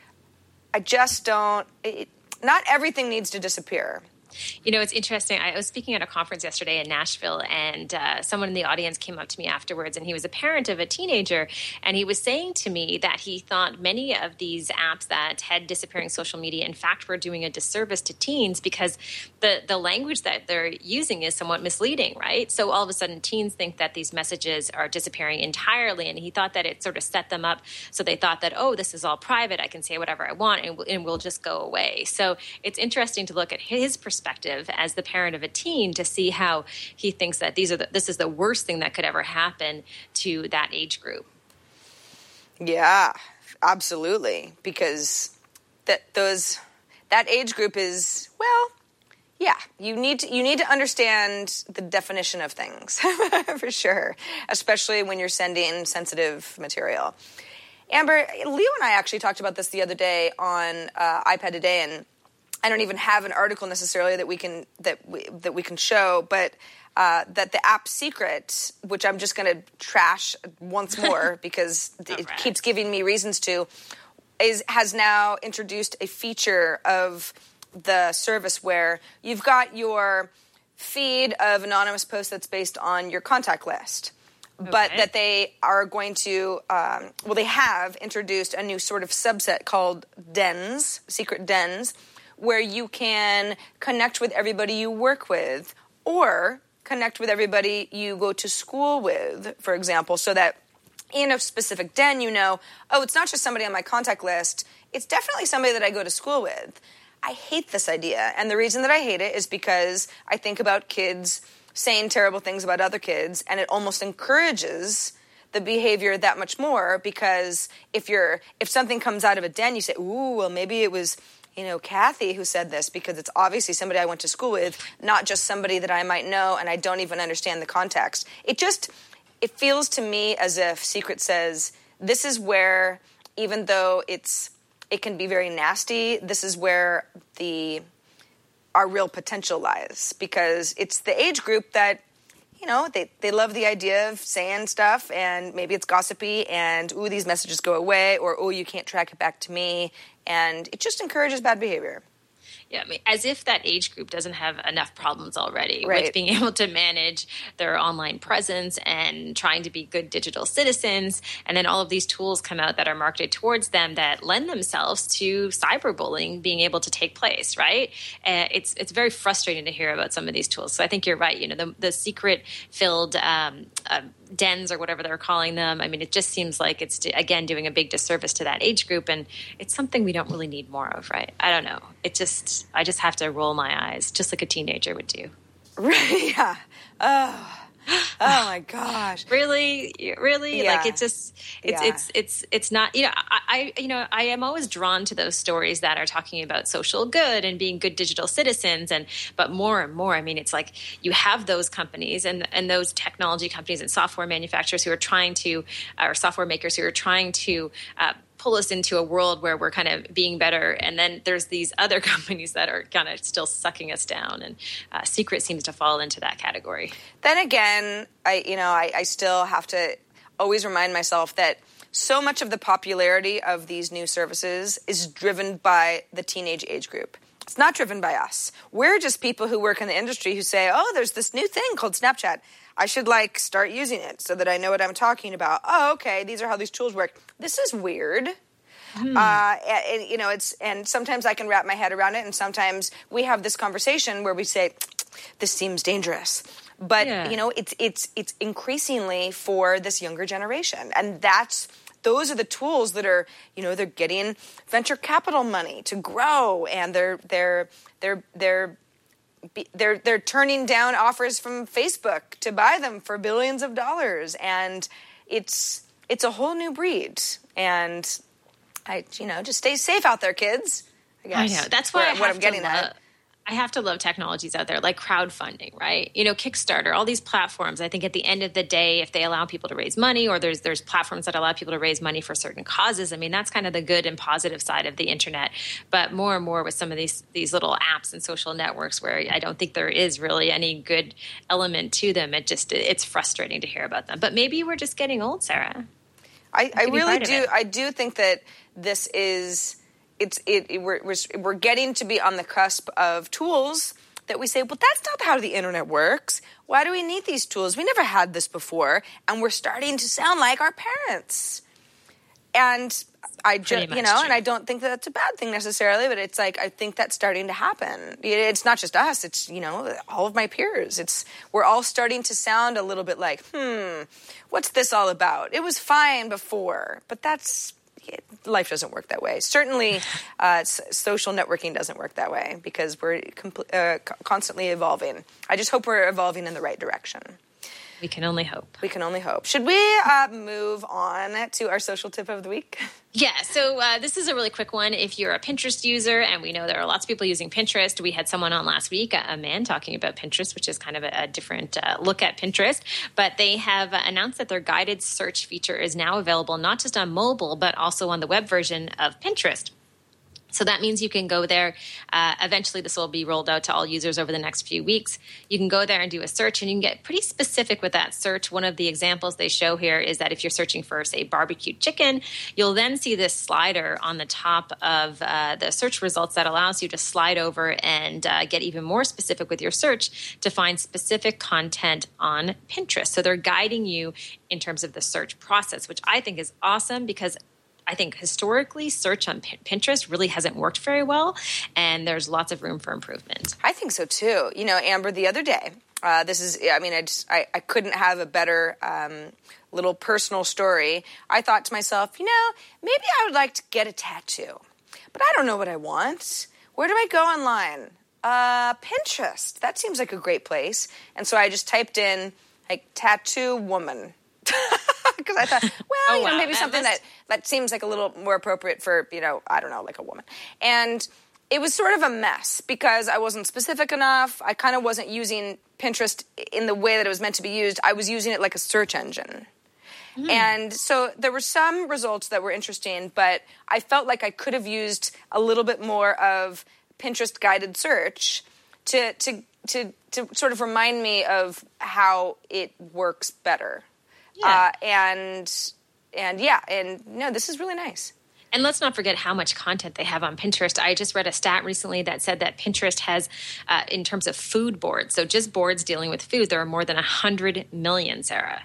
S1: I just don't. It, not everything needs to disappear.
S4: You know, it's interesting. I was speaking at a conference yesterday in Nashville, and uh, someone in the audience came up to me afterwards, and he was a parent of a teenager, and he was saying to me that he thought many of these apps that had disappearing social media, in fact, were doing a disservice to teens because the, the language that they're using is somewhat misleading, right? So all of a sudden, teens think that these messages are disappearing entirely, and he thought that it sort of set them up so they thought that, oh, this is all private. I can say whatever I want, and, and we'll just go away. So it's interesting to look at his perspective as the parent of a teen to see how he thinks that these are the, this is the worst thing that could ever happen to that age group.
S1: Yeah, absolutely, because that those that age group is, well, yeah, you need to, you need to understand the definition of things for sure, especially when you're sending sensitive material. Amber, Leo and I actually talked about this the other day on uh, iPad Today, and I don't even have an article necessarily that we can that we, that we can show, but uh, that the app Secret, which I'm just going to trash once more because it right. keeps giving me reasons to, is has now introduced a feature of the service where you've got your feed of anonymous posts that's based on your contact list. Okay. But that they are going to, um, well, they have introduced a new sort of subset called dens, secret dens, where you can connect with everybody you work with, or connect with everybody you go to school with, for example, so that in a specific den, you know, oh, it's not just somebody on my contact list. It's definitely somebody that I go to school with. I hate this idea. And the reason that I hate it is because I think about kids saying terrible things about other kids, and it almost encourages the behavior that much more, because if you're if something comes out of a den, you say, ooh, well, maybe it was, you know, Kathy who said this, because it's obviously somebody I went to school with, not just somebody that I might know and I don't even understand the context. It just, it feels to me as if Secret says, this is where, even though it's, it can be very nasty, this is where the, our real potential lies, because it's the age group that, you know, they, they love the idea of saying stuff, and maybe it's gossipy, and, ooh, these messages go away, or, ooh, you can't track it back to me, and it just encourages bad behavior.
S4: Yeah, I mean, as if that age group doesn't have enough problems already
S1: right.
S4: with being able to manage their online presence and trying to be good digital citizens. And then all of these tools come out that are marketed towards them that lend themselves to cyberbullying being able to take place, right? Uh, it's it's very frustrating to hear about some of these tools. So I think you're right. You know, the, the secret-filled um, uh, dens or whatever they're calling them. I mean, it just seems like it's, again, doing a big disservice to that age group. And it's something we don't really need more of, right? I don't know. It just... I just have to roll my eyes, just like a teenager would do.
S1: Right? Yeah. Oh, oh my gosh.
S4: Really, really,
S1: yeah.
S4: like it just, it's,
S1: yeah.
S4: it's, it's, it's not. You know, I, I, you know, I am always drawn to those stories that are talking about social good and being good digital citizens, and but more and more, I mean, it's like you have those companies and and those technology companies and software manufacturers who are trying to, or software makers who are trying to. Uh, pull us into a world where we're kind of being better. And then there's these other companies that are kind of still sucking us down. And uh, Secret seems to fall into that category.
S1: Then again, I, you know, I, I still have to always remind myself that so much of the popularity of these new services is driven by the teenage age group. It's not driven by us. We're just people who work in the industry who say, oh, there's this new thing called Snapchat. I should, like, start using it so that I know what I'm talking about. Oh, okay, these are how these tools work. This is weird. Hmm. Uh, and, and, you know, it's, and sometimes I can wrap my head around it, and sometimes we have this conversation where we say, this seems dangerous. But, yeah. you know, it's it's it's increasingly for this younger generation. And that's, those are the tools that are, you know, they're getting venture capital money to grow, and they're, they're, they're, they're, They're they're turning down offers from Facebook to buy them for billions of dollars, and it's it's a whole new breed. And I, you know, just stay safe out there, kids. I guess
S4: I know that's why
S1: what,
S4: I have
S1: what I'm getting
S4: to
S1: at.
S4: Love, I have to love technologies out there like crowdfunding, right? You know, Kickstarter, all these platforms. I think at the end of the day, if they allow people to raise money, or there's there's platforms that allow people to raise money for certain causes, I mean, that's kind of the good and positive side of the internet. But more and more with some of these these little apps and social networks where I don't think there is really any good element to them, it just it's frustrating to hear about them. But maybe we're just getting old, Sarah.
S1: I, I really do. I do think that this is. It's it, it we're, we're we're getting to be on the cusp of tools that we say, well, that's not how the internet works. Why do we need these tools? We never had this before, and we're starting to sound like our parents. And I just, you know,
S4: true.
S1: and I don't think that that's a bad thing necessarily, but it's like I think that's starting to happen. It's not just us; it's, you know, all of my peers. It's we're all starting to sound a little bit like, hmm, what's this all about? It was fine before, but that's. Life doesn't work that way. Certainly, uh, social networking doesn't work that way, because we're compl- uh, constantly evolving. I just hope we're evolving in the right direction.
S4: We can only hope.
S1: We can only hope. Should we uh, move on to our social tip of the week?
S4: Yeah, so uh, this is a really quick one. If you're a Pinterest user, and we know there are lots of people using Pinterest, we had someone on last week, a, a man talking about Pinterest, which is kind of a, a different uh, look at Pinterest. But they have uh, announced that their guided search feature is now available not just on mobile, but also on the web version of Pinterest. So that means you can go there. Uh, eventually, this will be rolled out to all users over the next few weeks. You can go there and do a search, and you can get pretty specific with that search. One of the examples they show here is that if you're searching for, say, barbecued chicken, you'll then see this slider on the top of uh, the search results that allows you to slide over and uh, get even more specific with your search to find specific content on Pinterest. So they're guiding you in terms of the search process, which I think is awesome, because I think historically search on Pinterest really hasn't worked very well, and there's lots of room for improvement.
S1: I think so too. You know, Amber, the other day uh, this is, I mean, I just, I, I couldn't have a better um, little personal story. I thought to myself, you know, maybe I would like to get a tattoo, but I don't know what I want. Where do I go online? Uh, Pinterest. That seems like a great place. And so I just typed in, like, tattoo woman. Because I thought, well,
S4: oh,
S1: you know,
S4: wow.
S1: maybe
S4: that
S1: something
S4: must...
S1: that, that seems like a little more appropriate for, you know, I don't know, like a woman. And it was sort of a mess because I wasn't specific enough. I kind of wasn't using Pinterest in the way that it was meant to be used. I was using it like a search engine. Mm. And so there were some results that were interesting, but I felt like I could have used a little bit more of Pinterest guided search to to to to sort of remind me of how it works better. Yeah. Uh, and and yeah, and no, this is really nice.
S4: And let's not forget how much content they have on Pinterest. I just read a stat recently that said that Pinterest has, uh, in terms of food boards, so just boards dealing with food, there are more than one hundred million, Sarah.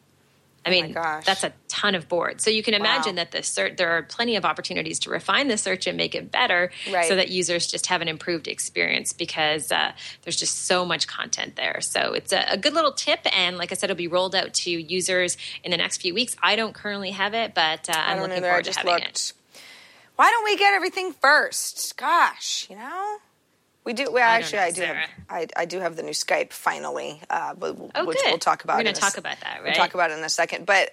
S4: I mean,
S1: oh my gosh.
S4: That's a ton of boards. So you can imagine
S1: wow.
S4: that the search, there are plenty of opportunities to refine the search and make it better
S1: right.
S4: so that users just have an improved experience because uh, there's just so much content there. So it's a, a good little tip. And like I said, it'll be rolled out to users in the next few weeks. I don't currently have it, but uh, I'm looking
S1: either.
S4: forward
S1: I just
S4: to having
S1: looked.
S4: it.
S1: Why don't we get everything first? Gosh, you know? We do. Well,
S4: I
S1: actually,
S4: know,
S1: I do. Have, I, I do have the new Skype finally, uh, but,
S4: oh,
S1: which
S4: good.
S1: we'll talk about.
S4: We're going
S1: to
S4: talk about that, right?
S1: We'll talk about it in a second. But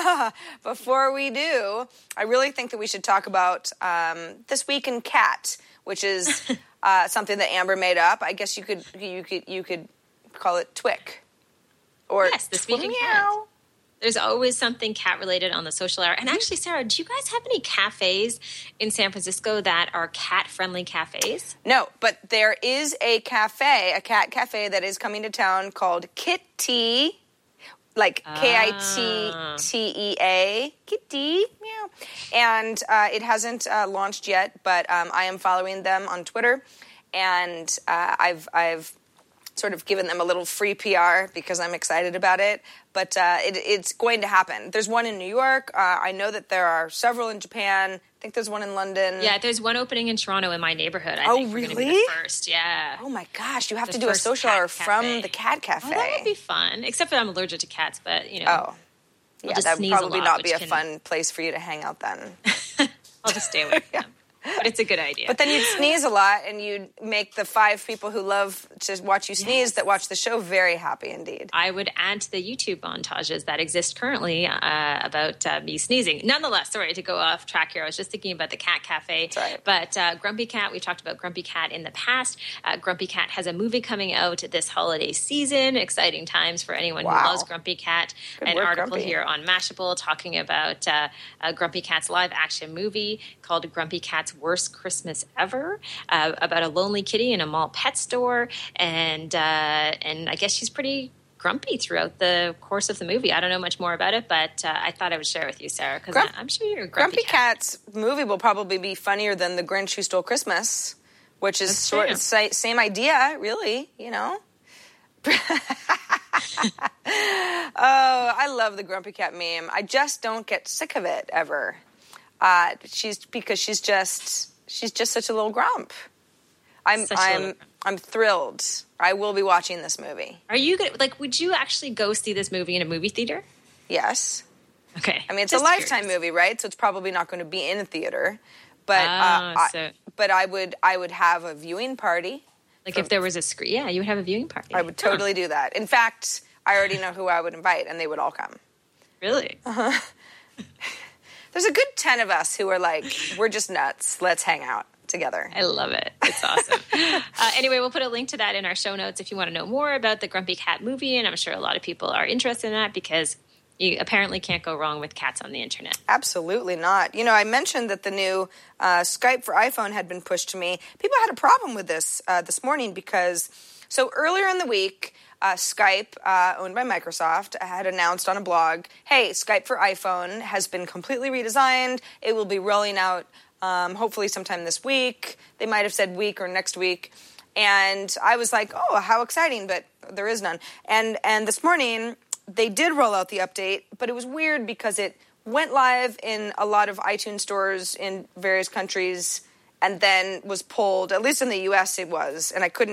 S1: before we do, I really think that we should talk about um, This Week in Cat, which is uh, something that Amber made up. I guess you could you could you could call it Twick, or
S4: yes, This Week in Cat. There's always something cat-related on the social hour. And actually, Sarah, do you guys have any cafes in San Francisco that are cat-friendly cafes?
S1: No, but there is a cafe, a cat cafe that is coming to town called Kitty, like K I T T E A, Kitty, meow. And uh, it hasn't uh, launched yet, but um, I am following them on Twitter, and uh, I've I've sort of given them a little free P R because I'm excited about it. But uh, it, it's going to happen. There's one in New York. Uh, I know that there are several in Japan. I think there's one in London.
S4: Yeah, there's one opening in Toronto in my neighborhood. I
S1: oh,
S4: think
S1: really?
S4: We're going to be the first, yeah.
S1: Oh, my gosh. You have
S4: the
S1: to do a social hour
S4: cafe.
S1: from the cat cafe.
S4: Oh, that would be fun. Except for I'm allergic to cats, but, you know.
S1: Oh.
S4: We'll
S1: yeah, that would probably
S4: lot,
S1: not be a
S4: can...
S1: fun place for you to hang out then.
S4: I'll just stay away from
S1: yeah.
S4: them. But it's a good idea.
S1: But then you'd sneeze a lot, and you'd make the five people who love to watch you sneeze
S4: yes.
S1: that watch the show very happy indeed.
S4: I would add to the YouTube montages that exist currently uh, about uh, me sneezing. Nonetheless, sorry to go off track here. I was just thinking about the Cat Cafe.
S1: That's right.
S4: But uh, Grumpy Cat, we've talked about Grumpy Cat in the past. Uh, Grumpy Cat has a movie coming out this holiday season. Exciting times for anyone
S1: wow.
S4: who loves Grumpy Cat.
S1: Good
S4: An
S1: work,
S4: article
S1: Grumpy.
S4: here on Mashable talking about uh, uh, Grumpy Cat's live-action movie called Grumpy Cat's Worst Christmas Ever, uh, about a lonely kitty in a mall pet store, and uh, and I guess she's pretty grumpy throughout the course of the movie. I don't know much more about it, but uh, I thought I would share with you, Sarah, because
S1: Grump-
S4: I'm sure you're a grumpy,
S1: Grumpy
S4: cat.
S1: Cat's movie will probably be funnier than The Grinch Who Stole Christmas, which is
S4: That's
S1: sort
S4: true.
S1: of sa- same idea, really, you know? Oh, I love the Grumpy Cat meme. I just don't get sick of it ever. Uh, she's because she's just she's just such a little grump. I'm
S4: Such a
S1: I'm
S4: little grump.
S1: I'm thrilled. I will be watching this movie.
S4: Are you good? Like, would you actually go see this movie in a movie theater?
S1: Yes.
S4: Okay.
S1: I mean, it's
S4: Just
S1: a Lifetime
S4: curious.
S1: movie, right? So it's probably not going to be in a theater. But
S4: Oh,
S1: uh,
S4: so-
S1: I, but I would I would have a viewing party.
S4: Like, if there was a screen, yeah, you would have a viewing party.
S1: I would
S4: Huh.
S1: totally do that. In fact, I already know who I would invite, and they would all come.
S4: Really?
S1: There's a good ten of us who are like, we're just nuts. Let's hang out together.
S4: I love it. It's awesome. uh, anyway, we'll put a link to that in our show notes if you want to know more about the Grumpy Cat movie, and I'm sure a lot of people are interested in that because you apparently can't go wrong with cats on the internet.
S1: Absolutely not. You know, I mentioned that the new uh, Skype for iPhone had been pushed to me. People had a problem with this uh, this morning because, so earlier in the week, uh, Skype, uh, owned by Microsoft, had announced on a blog, hey, Skype for iPhone has been completely redesigned. It will be rolling out um, hopefully sometime this week. They might have said week or next week. And I was like, oh, how exciting, but there is none. And and this morning, they did roll out the update, but it was weird because it went live in a lot of iTunes stores in various countries and then was pulled, at least in the U S it was, and I couldn't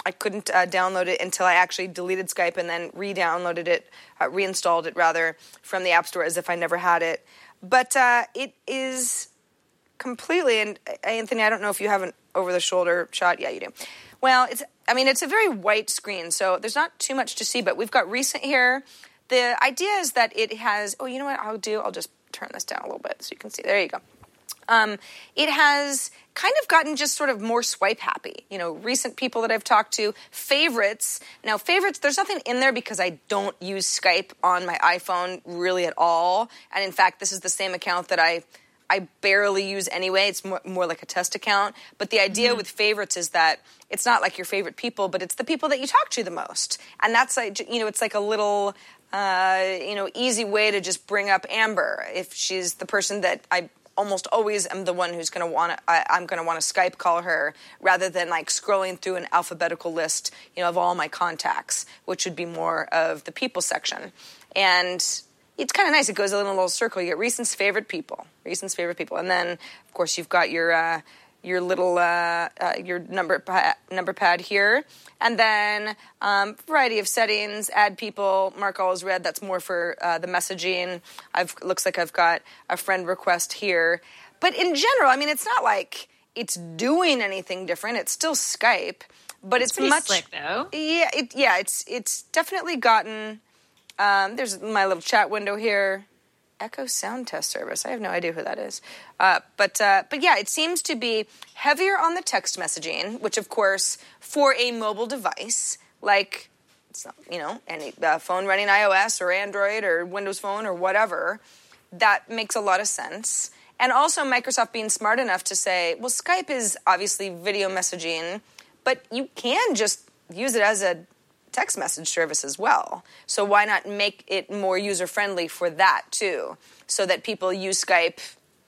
S1: I couldn't uh, download it until I actually deleted Skype and then re-downloaded it, uh, reinstalled it rather, from the App Store as if I never had it. But uh, it is completely, and Anthony, I don't know if you have an over-the-shoulder shot. Yeah, you do. Well, it's, I mean, it's a very white screen, so there's not too much to see, but we've got recent here. The idea is that it has, oh, you know what I'll do? I'll just turn this down a little bit so you can see. There you go. Um, it has kind of gotten just sort of more swipe happy. You know, recent people that I've talked to, favorites. Now, favorites, there's nothing in there because I don't use Skype on my iPhone really at all. And in fact, this is the same account that I I barely use anyway. It's more, more like a test account. But the idea mm-hmm. with favorites is that it's not like your favorite people, but it's the people that you talk to the most. And that's like, you know, it's like a little, uh, you know, easy way to just bring up Amber. If she's the person that I almost always am the one who's going to want to, I'm going to want to Skype call her rather than like scrolling through an alphabetical list, you know, of all my contacts, which would be more of the people section. And it's kind of nice. It goes in a little circle. You get recent's favorite people, recent's favorite people. And then, of course, you've got your uh, your little uh, uh, your number pa- number pad here. And then um, variety of settings, add people, mark all as read. That's more for uh, the messaging. I've looks like I've got a friend request here. But in general, I mean, it's not like it's doing anything different. It's still Skype. But it's,
S4: it's pretty
S1: much
S4: slick, though.
S1: Yeah, it, yeah, it's it's definitely gotten... Um, there's my little chat window here. Echo Sound Test Service. I have no idea who that is. Uh, but uh, but yeah, it seems to be heavier on the text messaging, which of course for a mobile device like it's not, you know, any uh, phone running iOS or Android or Windows Phone or whatever, that makes a lot of sense. And also Microsoft being smart enough to say, well, Skype is obviously video messaging, but you can just use it as a text message service as well. So why not make it more user-friendly for that too, so that people use Skype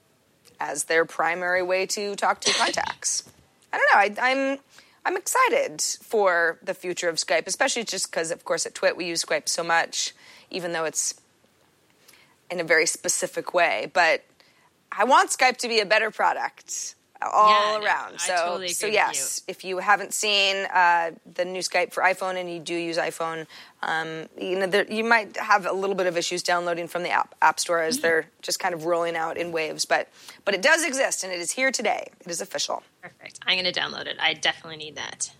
S1: as their primary way to talk to contacts? I don't know. I, I'm I'm excited for the future of Skype, especially just because, of course, at Twit we use Skype so much, even though it's in a very specific way. But I want Skype to be a better product all
S4: yeah,
S1: around.
S4: No,
S1: so,
S4: I totally agree
S1: so yes,
S4: with you.
S1: If you haven't seen uh, the new Skype for iPhone and you do use iPhone, um, you know there, you might have a little bit of issues downloading from the app, app Store as mm-hmm. they're just kind of rolling out in waves. But but it does exist, and it is here today. It is official.
S4: Perfect. I'm going to download it. I definitely need that.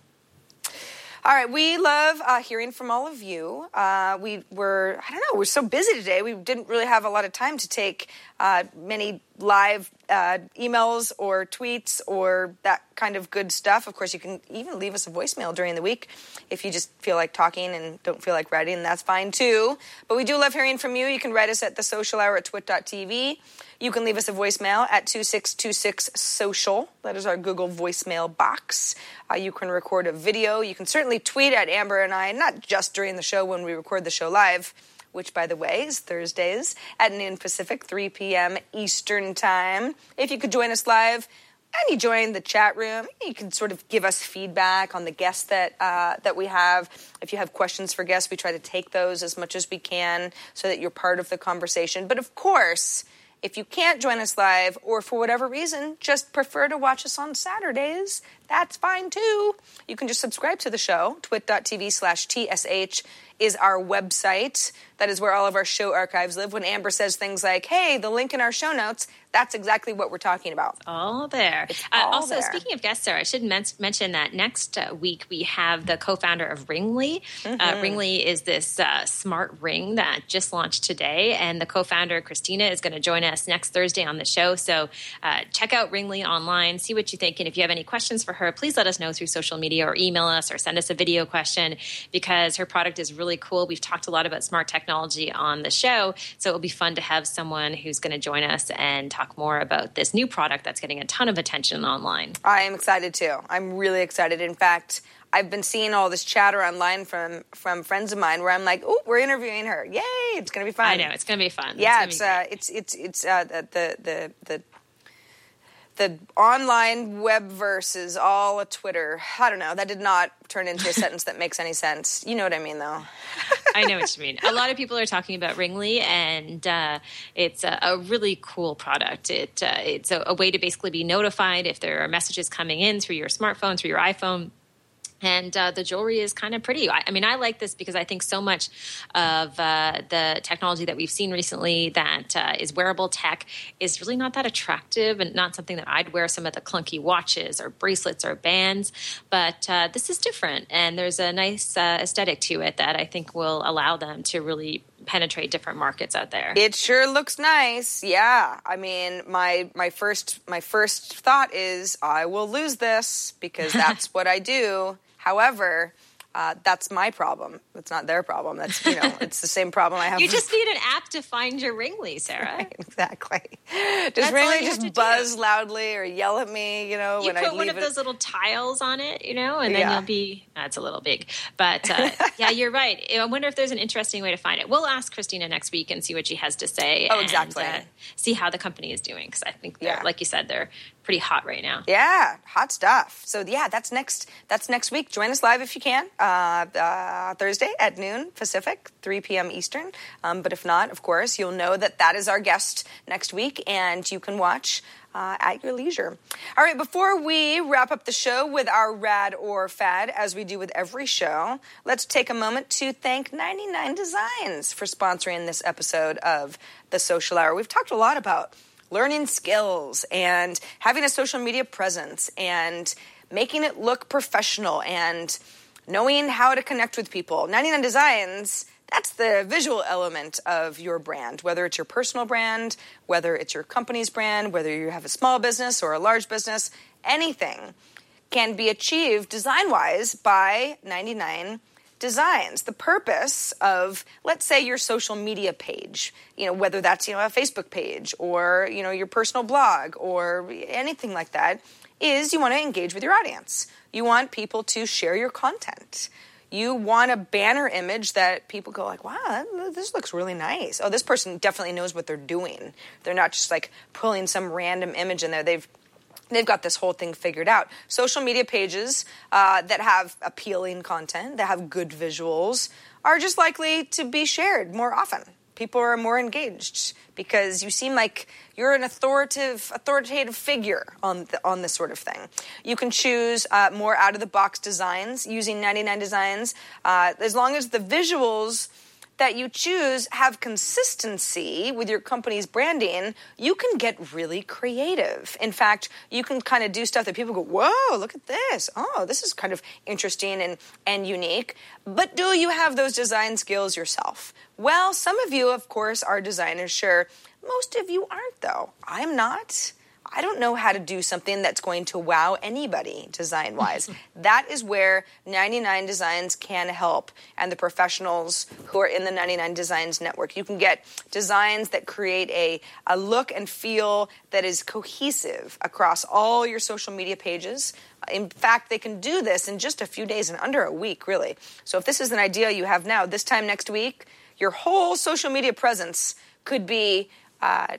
S1: All right, we love uh, hearing from all of you. Uh, we were, I don't know, we're so busy today. We didn't really have a lot of time to take uh, many live uh, emails or tweets or that kind of good stuff. Of course, you can even leave us a voicemail during the week if you just feel like talking and don't feel like writing, that's fine too. But we do love hearing from you. You can write us at the social hour at twit dot t v. You can leave us a voicemail at two six two six social. That is our Google voicemail box. Uh, you can record a video. You can certainly tweet at Amber and I, not just during the show when we record the show live, which, by the way, is Thursdays at noon Pacific, three p.m. Eastern Time. If you could join us live and you join the chat room, you can sort of give us feedback on the guests that uh, that we have. If you have questions for guests, we try to take those as much as we can so that you're part of the conversation. But, of course, if you can't join us live or for whatever reason just prefer to watch us on Saturdays, that's fine too. You can just subscribe to the show. twit dot t v slash T S H is our website. That is where all of our show archives live. When Amber says things like, hey, the link in our show notes, that's exactly what we're talking about.
S4: All there.
S1: It's
S4: uh,
S1: all
S4: also,
S1: there. Speaking
S4: speaking of guests, Sarah, I should men- mention that next uh, week we have the co-founder of Ringly. Mm-hmm. Uh, Ringly is this uh, smart ring that just launched today, and the co-founder, Christina, is going to join us next Thursday on the show. So uh, check out Ringly online, see what you think, and if you have any questions for her, please let us know through social media or email us or send us a video question, because her product is really cool. We've talked a lot about smart technology on the show, so it'll be fun to have someone who's going to join us and talk more about this new product that's getting a ton of attention online.
S1: I am excited too. I'm really excited. In fact, I've been seeing all this chatter online from from friends of mine where I'm like, "Oh, we're interviewing her! Yay! It's going to be fun."
S4: I know it's going to be fun.
S1: Yeah,
S4: it's
S1: it's uh, it's it's it's uh, the the the. The online webverse is all a Twitter. I don't know. That did not turn into a sentence that makes any sense. You know what I mean, though.
S4: I know what you mean. A lot of people are talking about Ringly, and uh, it's a, a really cool product. It uh, It's a, a way to basically be notified if there are messages coming in through your smartphone, through your iPhone. And uh, the jewelry is kind of pretty. I, I mean, I like this because I think so much of uh, the technology that we've seen recently that uh, is wearable tech is really not that attractive and not something that I'd wear some of the clunky watches or bracelets or bands. But uh, this is different, and there's a nice uh, aesthetic to it that I think will allow them to really penetrate different markets out there.
S1: It sure looks nice. Yeah. I mean, my my first my first thought is I will lose this because that's what I do. However, uh, that's my problem. It's not their problem. That's, you know, it's the same problem I have.
S4: You just need an app to find your Ringly, Sarah.
S1: Right, exactly. Does Ringly just buzz do. loudly or yell at me, you know,
S4: you
S1: when I leave it?
S4: You put one of those little tiles on it, you know, and then
S1: yeah.
S4: you'll be, that's uh, a little big. But uh, yeah, you're right. I wonder if there's an interesting way to find it. We'll ask Christina next week and see what she has to say.
S1: Oh, exactly.
S4: And, uh, see how the company is doing. Because I think, yeah. like you said, they're pretty hot right now.
S1: Yeah, hot stuff. So yeah, that's next That's next week. Join us live if you can. Uh, uh, Thursday at noon Pacific, three p.m. Eastern. Um, but if not, of course, you'll know that that is our guest next week, and you can watch uh, at your leisure. All right, before we wrap up the show with our rad or fad, as we do with every show, let's take a moment to thank ninety-nine Designs for sponsoring this episode of The Social Hour. We've talked a lot about learning skills and having a social media presence and making it look professional and knowing how to connect with people. ninety-nine Designs, that's the visual element of your brand, whether it's your personal brand, whether it's your company's brand, whether you have a small business or a large business, anything can be achieved design-wise by ninety-nine Designs. The purpose of, let's say, your social media page, you know, whether that's, you know, a Facebook page or, you know, your personal blog or anything like that, is you want to engage with your audience. You want people to share your content. You want a banner image that people go like, wow, this looks really nice. Oh, this person definitely knows what they're doing. They're not just like pulling some random image in there. They've They've got this whole thing figured out. Social media pages uh, that have appealing content, that have good visuals, are just likely to be shared more often. People are more engaged because you seem like you're an authoritative authoritative figure on the, on this sort of thing. You can choose uh, more out-of-the-box designs using ninety-nine Designs. Uh, as long as the visuals that you choose have consistency with your company's branding, you can get really creative. In fact, you can kind of do stuff that people go, whoa, look at this. Oh, this is kind of interesting and, and unique. But do you have those design skills yourself? Well, some of you, of course, are designers, sure. Most of you aren't, though. I'm not. I don't know how to do something that's going to wow anybody design-wise. That is where ninety-nine Designs can help, and the professionals who are in the ninety-nine Designs network. You can get designs that create a, a look and feel that is cohesive across all your social media pages. In fact, they can do this in just a few days, in under a week, really. So if this is an idea you have now, this time next week, your whole social media presence could be Uh,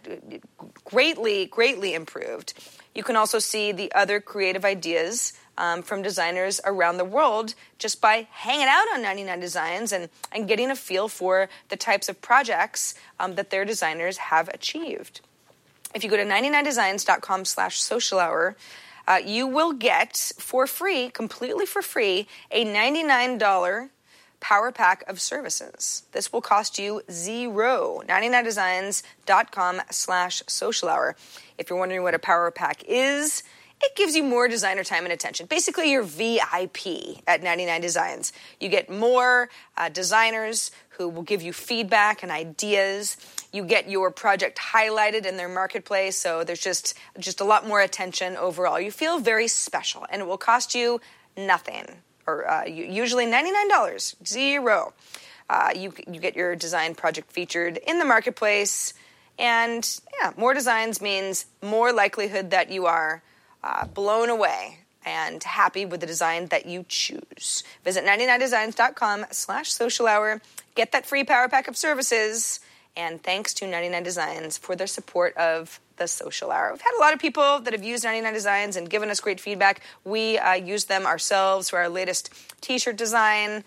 S1: greatly, greatly improved. You can also see the other creative ideas um, from designers around the world just by hanging out on ninety-nine Designs and, and getting a feel for the types of projects um, that their designers have achieved. If you go to ninety-nine designs dot com slash social hour, uh, you will get for free, completely for free, a ninety-nine dollars Power Pack of services. This will cost you zero. ninety-nine designs dot com slash social hour. If you're wondering what a Power Pack is, it gives you more designer time and attention. Basically, you're V I P at ninety-nine Designs. You get more uh, designers who will give you feedback and ideas. You get your project highlighted in their marketplace, so there's just, just a lot more attention overall. You feel very special, and it will cost you nothing. Or uh, usually ninety-nine dollars, zero. Uh, you you get your design project featured in the marketplace, and yeah, more designs means more likelihood that you are uh, blown away and happy with the design that you choose. Visit ninety-nine designs dot com slash social hour. Get that free Power Pack of services, and thanks to ninety-nine Designs for their support of the Social Hour. We've had a lot of people that have used ninety-nine Designs and given us great feedback. We uh, use them ourselves for our latest t-shirt design.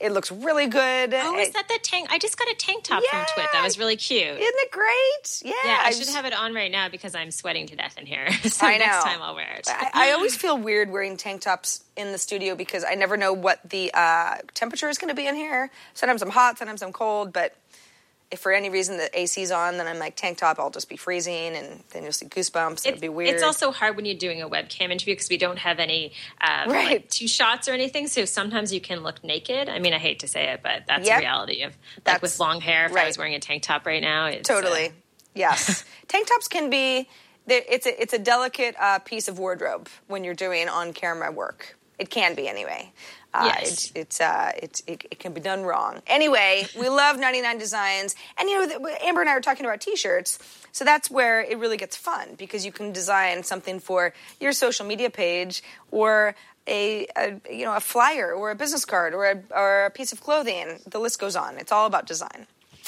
S1: It looks really good.
S4: Oh, is
S1: it,
S4: that the tank? I just got a tank top
S1: yeah.
S4: from Twit. That was really cute. Isn't
S1: it great? Yeah.
S4: Yeah, I,
S1: I
S4: should
S1: just,
S4: have it on right now because I'm sweating to death in here. So
S1: I know.
S4: Next time I'll wear it.
S1: I, I always feel weird wearing tank tops in the studio because I never know what the uh, temperature is going to be in here. Sometimes I'm hot, sometimes I'm cold, but if for any reason the A C's on, then I'm like, tank top, I'll just be freezing, and then you'll see goosebumps. It'll be weird.
S4: It's also hard when you're doing a webcam interview because we don't have any uh,
S1: right.
S4: like two shots or anything, so sometimes you can look naked. I mean, I hate to say it, but that's
S1: yep.
S4: the reality of like
S1: that's,
S4: with long hair. If
S1: right.
S4: I was wearing a tank top right now, it's,
S1: totally.
S4: Uh,
S1: yes. Tank tops can be, it's a, it's a delicate uh, piece of wardrobe when you're doing on-camera work. It can be anyway. Uh,
S4: yes.
S1: It, it's uh, it, it, it can be done wrong. Anyway, we love ninety-nine Designs. And, you know, Amber and I were talking about T-shirts. So that's where it really gets fun because you can design something for your social media page or a, a you know, a flyer or a business card or a, or a piece of clothing. The list goes on. It's all about design.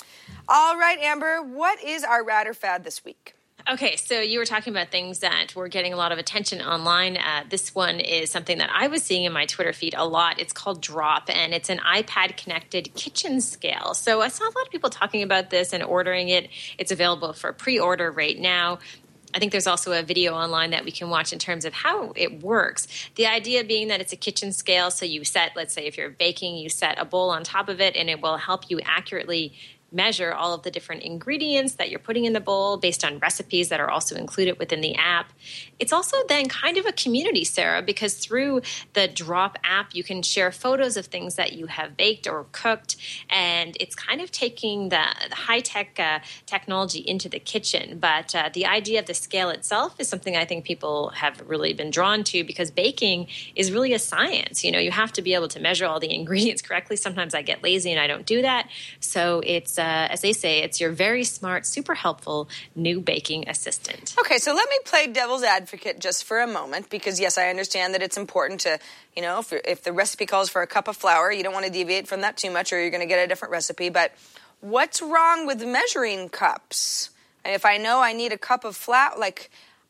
S1: All right, Amber, what is our rad or fad this week?
S4: Okay, so you were talking about things that were getting a lot of attention online. Uh, this one is something that I was seeing in my Twitter feed a lot. It's called Drop, and it's an iPad-connected kitchen scale. So I saw a lot of people talking about this and ordering it. It's available for pre-order right now. I think there's also a video online that we can watch in terms of how it works. The idea being that it's a kitchen scale, so you set, let's say if you're baking, you set a bowl on top of it, and it will help you accurately measure all of the different ingredients that you're putting in the bowl based on recipes that are also included within the app. It's also then kind of a community, Sarah, because through the Drop app, you can share photos of things that you have baked or cooked, and it's kind of taking the, the high-tech uh, technology into the kitchen. But uh, the idea of the scale itself is something I think people have really been drawn to because baking is really a science. You know, you have to be able to measure all the ingredients correctly. Sometimes I get lazy and I don't do that. So it's Uh, as they say, it's your very smart, super helpful new baking assistant.
S1: Okay, so let me play devil's advocate just for a moment because, yes, I understand that it's important to, you know, if, if the recipe calls for a cup of flour, you don't want to deviate from that too much or you're going to get a different recipe. But what's wrong with measuring cups? And if I know I need a cup of flour, like,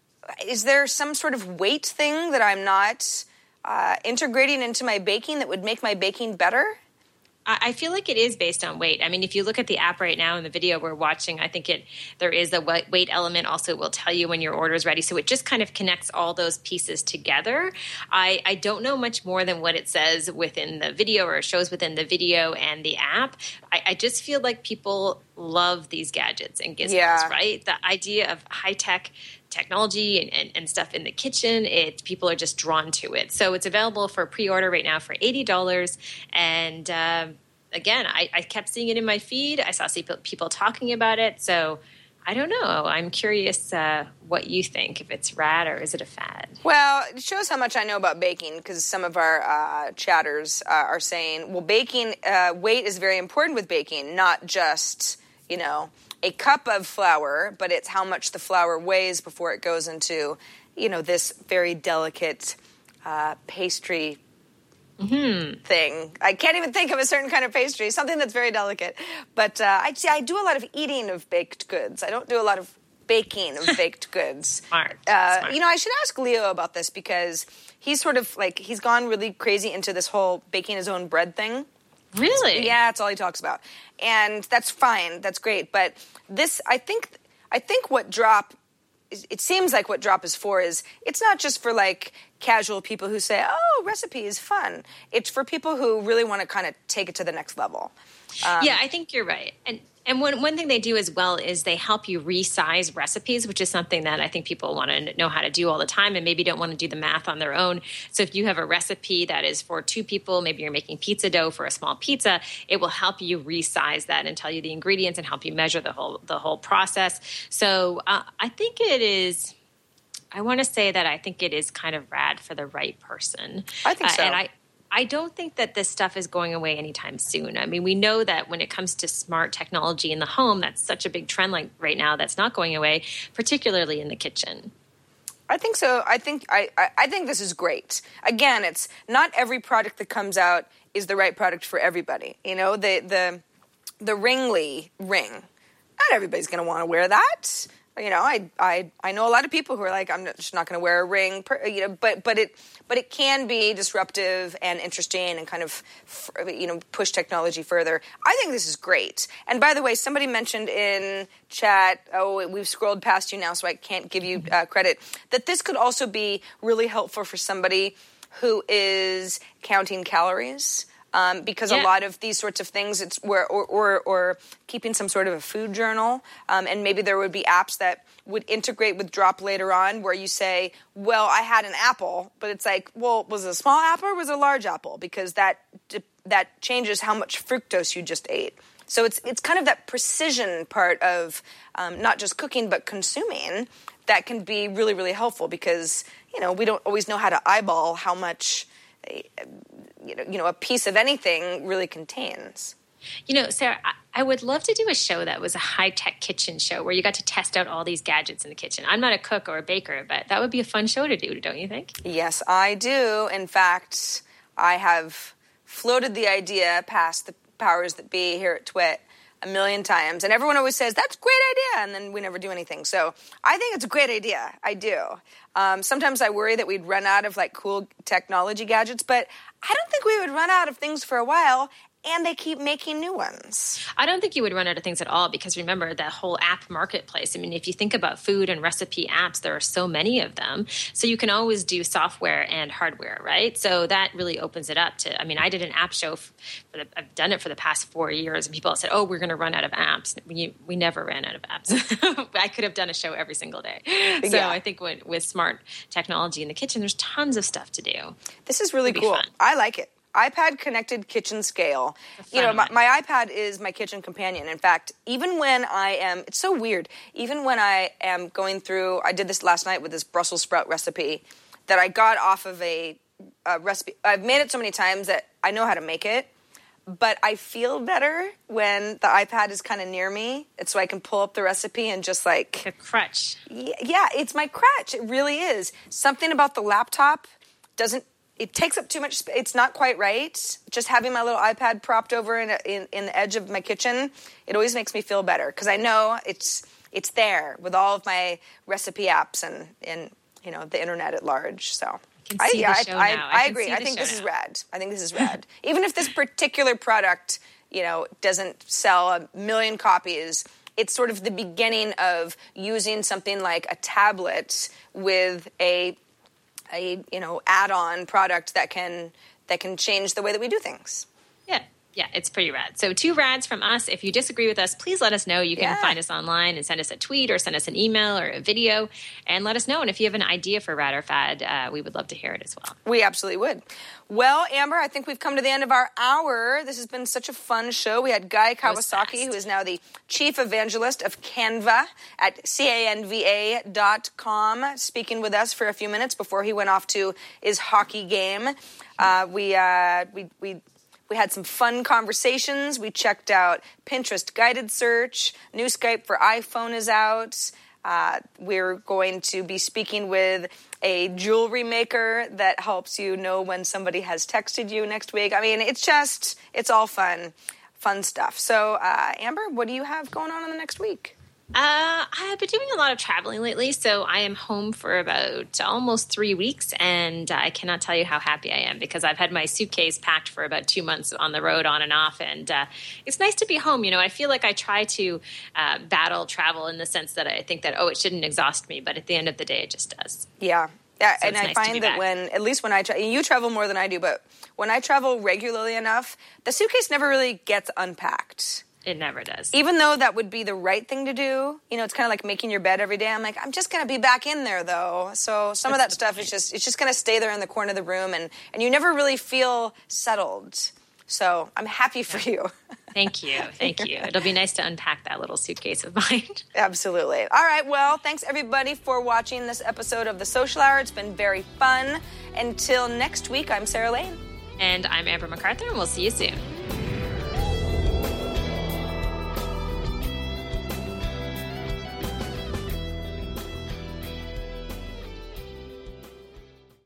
S1: is there some sort of weight thing that I'm not uh, integrating into my baking that would make my baking better?
S4: I feel like it is based on weight. I mean, if you look at the app right now in the video we're watching, I think it there is a weight element. Also, it will tell you when your order is ready. So it just kind of connects all those pieces together. I, I don't know much more than what it says within the video or shows within the video and the app. I, I just feel like people love these gadgets and gizmos,
S1: yeah.
S4: right? The idea of high-tech technology and, and, and stuff in the kitchen, it people are just drawn to it. So it's available for pre-order right now for eighty dollars. And uh, again, I, I kept seeing it in my feed. I saw people, people talking about it. So I don't know. I'm curious uh, what you think, if it's rad or is it a fad?
S1: Well, it shows how much I know about baking because some of our uh, chatters uh, are saying, well, baking, uh, weight is very important with baking, not just, you know, a cup of flour, but it's how much the flour weighs before it goes into, you know, this very delicate uh, pastry
S4: mm-hmm.
S1: thing. I can't even think of a certain kind of pastry, something that's very delicate. But uh, I see. I do a lot of eating of baked goods. I don't do a lot of baking of baked goods.
S4: Smart.
S1: Uh,
S4: Smart.
S1: You know, I should ask Leo about this because he's sort of like he's gone really crazy into this whole baking his own bread thing.
S4: Really?
S1: Yeah, that's all he talks about. And that's fine. That's great. But this, I think, I think what Drop, it seems like what Drop is for is, it's not just for like casual people who say, oh, recipe is fun. It's for people who really want to kind of take it to the next level. Um,
S4: yeah, I think you're right. And and one, one thing they do as well is they help you resize recipes, which is something that I think people want to know how to do all the time and maybe don't want to do the math on their own. So if you have a recipe that is for two people, maybe you're making pizza dough for a small pizza, it will help you resize that and tell you the ingredients and help you measure the whole the whole process. So uh, I think it is, I want to say that I think it is kind of rad for the right person.
S1: I think so.
S4: Uh, and I I don't think that this stuff is going away anytime soon. I mean, we know that when it comes to smart technology in the home, that's such a big trend like right now that's not going away, particularly in the kitchen.
S1: I think so. I think I, I, I think this is great. Again, it's not every product that comes out is the right product for everybody. You know, the the the Ringly ring. Not everybody's going to want to wear that. You know, I I I know a lot of people who are like, I'm just not going to wear a ring. Per, you know, but but it but it can be disruptive and interesting and kind of you know push technology further. I think this is great. And by the way, somebody mentioned in chat, oh, we've scrolled past you now, so I can't give you uh, credit, that this could also be really helpful for somebody who is counting calories. Um, because yeah. a lot of these sorts of things, it's where or, or, or keeping some sort of a food journal, um, and maybe there would be apps that would integrate with Drop later on, where you say, "Well, I had an apple," but it's like, "Well, was it a small apple or was it a large apple?" Because that that changes how much fructose you just ate. So it's it's kind of that precision part of um, not just cooking but consuming that can be really really helpful, because you know we don't always know how to eyeball how much. You know, you know, a piece of anything really contains.
S4: You know, Sarah, I would love to do a show that was a high-tech kitchen show where you got to test out all these gadgets in the kitchen. I'm not a cook or a baker, but that would be a fun show to do, don't you think?
S1: Yes, I do. In fact, I have floated the idea past the powers that be here at Twit a million times, and everyone always says, that's a great idea, and then we never do anything. So I think it's a great idea. I do. Um, sometimes I worry that we'd run out of, like, cool technology gadgets, but I don't think we would run out of things for a while, and they keep making new ones.
S4: I don't think you would run out of things at all, because remember, that whole app marketplace. I mean, if you think about food and recipe apps, there are so many of them. So you can always do software and hardware, right? So that really opens it up to, I mean, I did an app show, for the, I've done it for the past four years, and people said, oh, we're going to run out of apps. We, we never ran out of apps. I could have done a show every single day. So yeah. I think when, with smart technology in the kitchen, there's tons of stuff to do.
S1: This is really cool. Fun. I like it. iPad connected kitchen scale. You know, my, my iPad is my kitchen companion. In fact, even when I am, it's so weird, even when I am going through, I did this last night with this Brussels sprout recipe that I got off of a, a recipe. I've made it so many times that I know how to make it, but I feel better when the iPad is kind of near me. It's so I can pull up the recipe and just like...
S4: a crutch.
S1: Yeah, it's my crutch. It really is. Something about the laptop doesn't, it takes up too much space. It's not quite right. Just having my little iPad propped over in, a, in in the edge of my kitchen, it always makes me feel better, because I know it's it's there with all of my recipe apps and, and you know, the internet at large. So
S4: I, yeah, I, I, I,
S1: I agree. I think this now. is rad. I think this is rad. Even if this particular product, you know, doesn't sell a million copies, it's sort of the beginning of using something like a tablet with a a you know add-on product that can that can change the way that we do things.
S4: Yeah, yeah, it's pretty rad. So two rads from us. If you disagree with us, please let us know. You can yeah. find us online and send us a tweet or send us an email or a video and let us know. And if you have an idea for Rad or Fad, uh, we would love to hear it as well.
S1: We absolutely would. Well, Amber, I think we've come to the end of our hour. This has been such a fun show. We had Guy Kawasaki, who is now the chief evangelist of Canva at C A N V A dot com, speaking with us for a few minutes before he went off to his hockey game. Uh, we, uh, we, we, we had some fun conversations. We checked out Pinterest guided search. New Skype for iPhone is out. Uh, we're going to be speaking with a jewelry maker that helps you know when somebody has texted you next week. I mean, it's just, it's all fun, fun stuff. So, uh, Amber, what do you have going on in the next week?
S4: Uh, I've been doing a lot of traveling lately, so I am home for about almost three weeks, and I cannot tell you how happy I am, because I've had my suitcase packed for about two months on the road, on and off, and uh, it's nice to be home. You know, I feel like I try to uh, battle travel in the sense that I think that, oh, it shouldn't exhaust me, but at the end of the day, it just does.
S1: Yeah. Yeah,
S4: so
S1: and I
S4: nice
S1: find that
S4: back.
S1: when, at least when I travel, you travel more than I do, but when I travel regularly enough, the suitcase never really gets unpacked.
S4: It never does.
S1: Even though that would be the right thing to do, you know, it's kind of like making your bed every day. I'm like, I'm just going to be back in there, though. So some of that stuff is just, it's just going to stay there in the corner of the room, and, and you never really feel settled. So I'm happy for you.
S4: Thank you. Thank you. It'll be nice to unpack that little suitcase of mine.
S1: Absolutely. All right. Well, thanks, everybody, for watching this episode of The Social Hour. It's been very fun. Until next week, I'm Sarah Lane.
S4: And I'm Amber MacArthur, and we'll see you soon.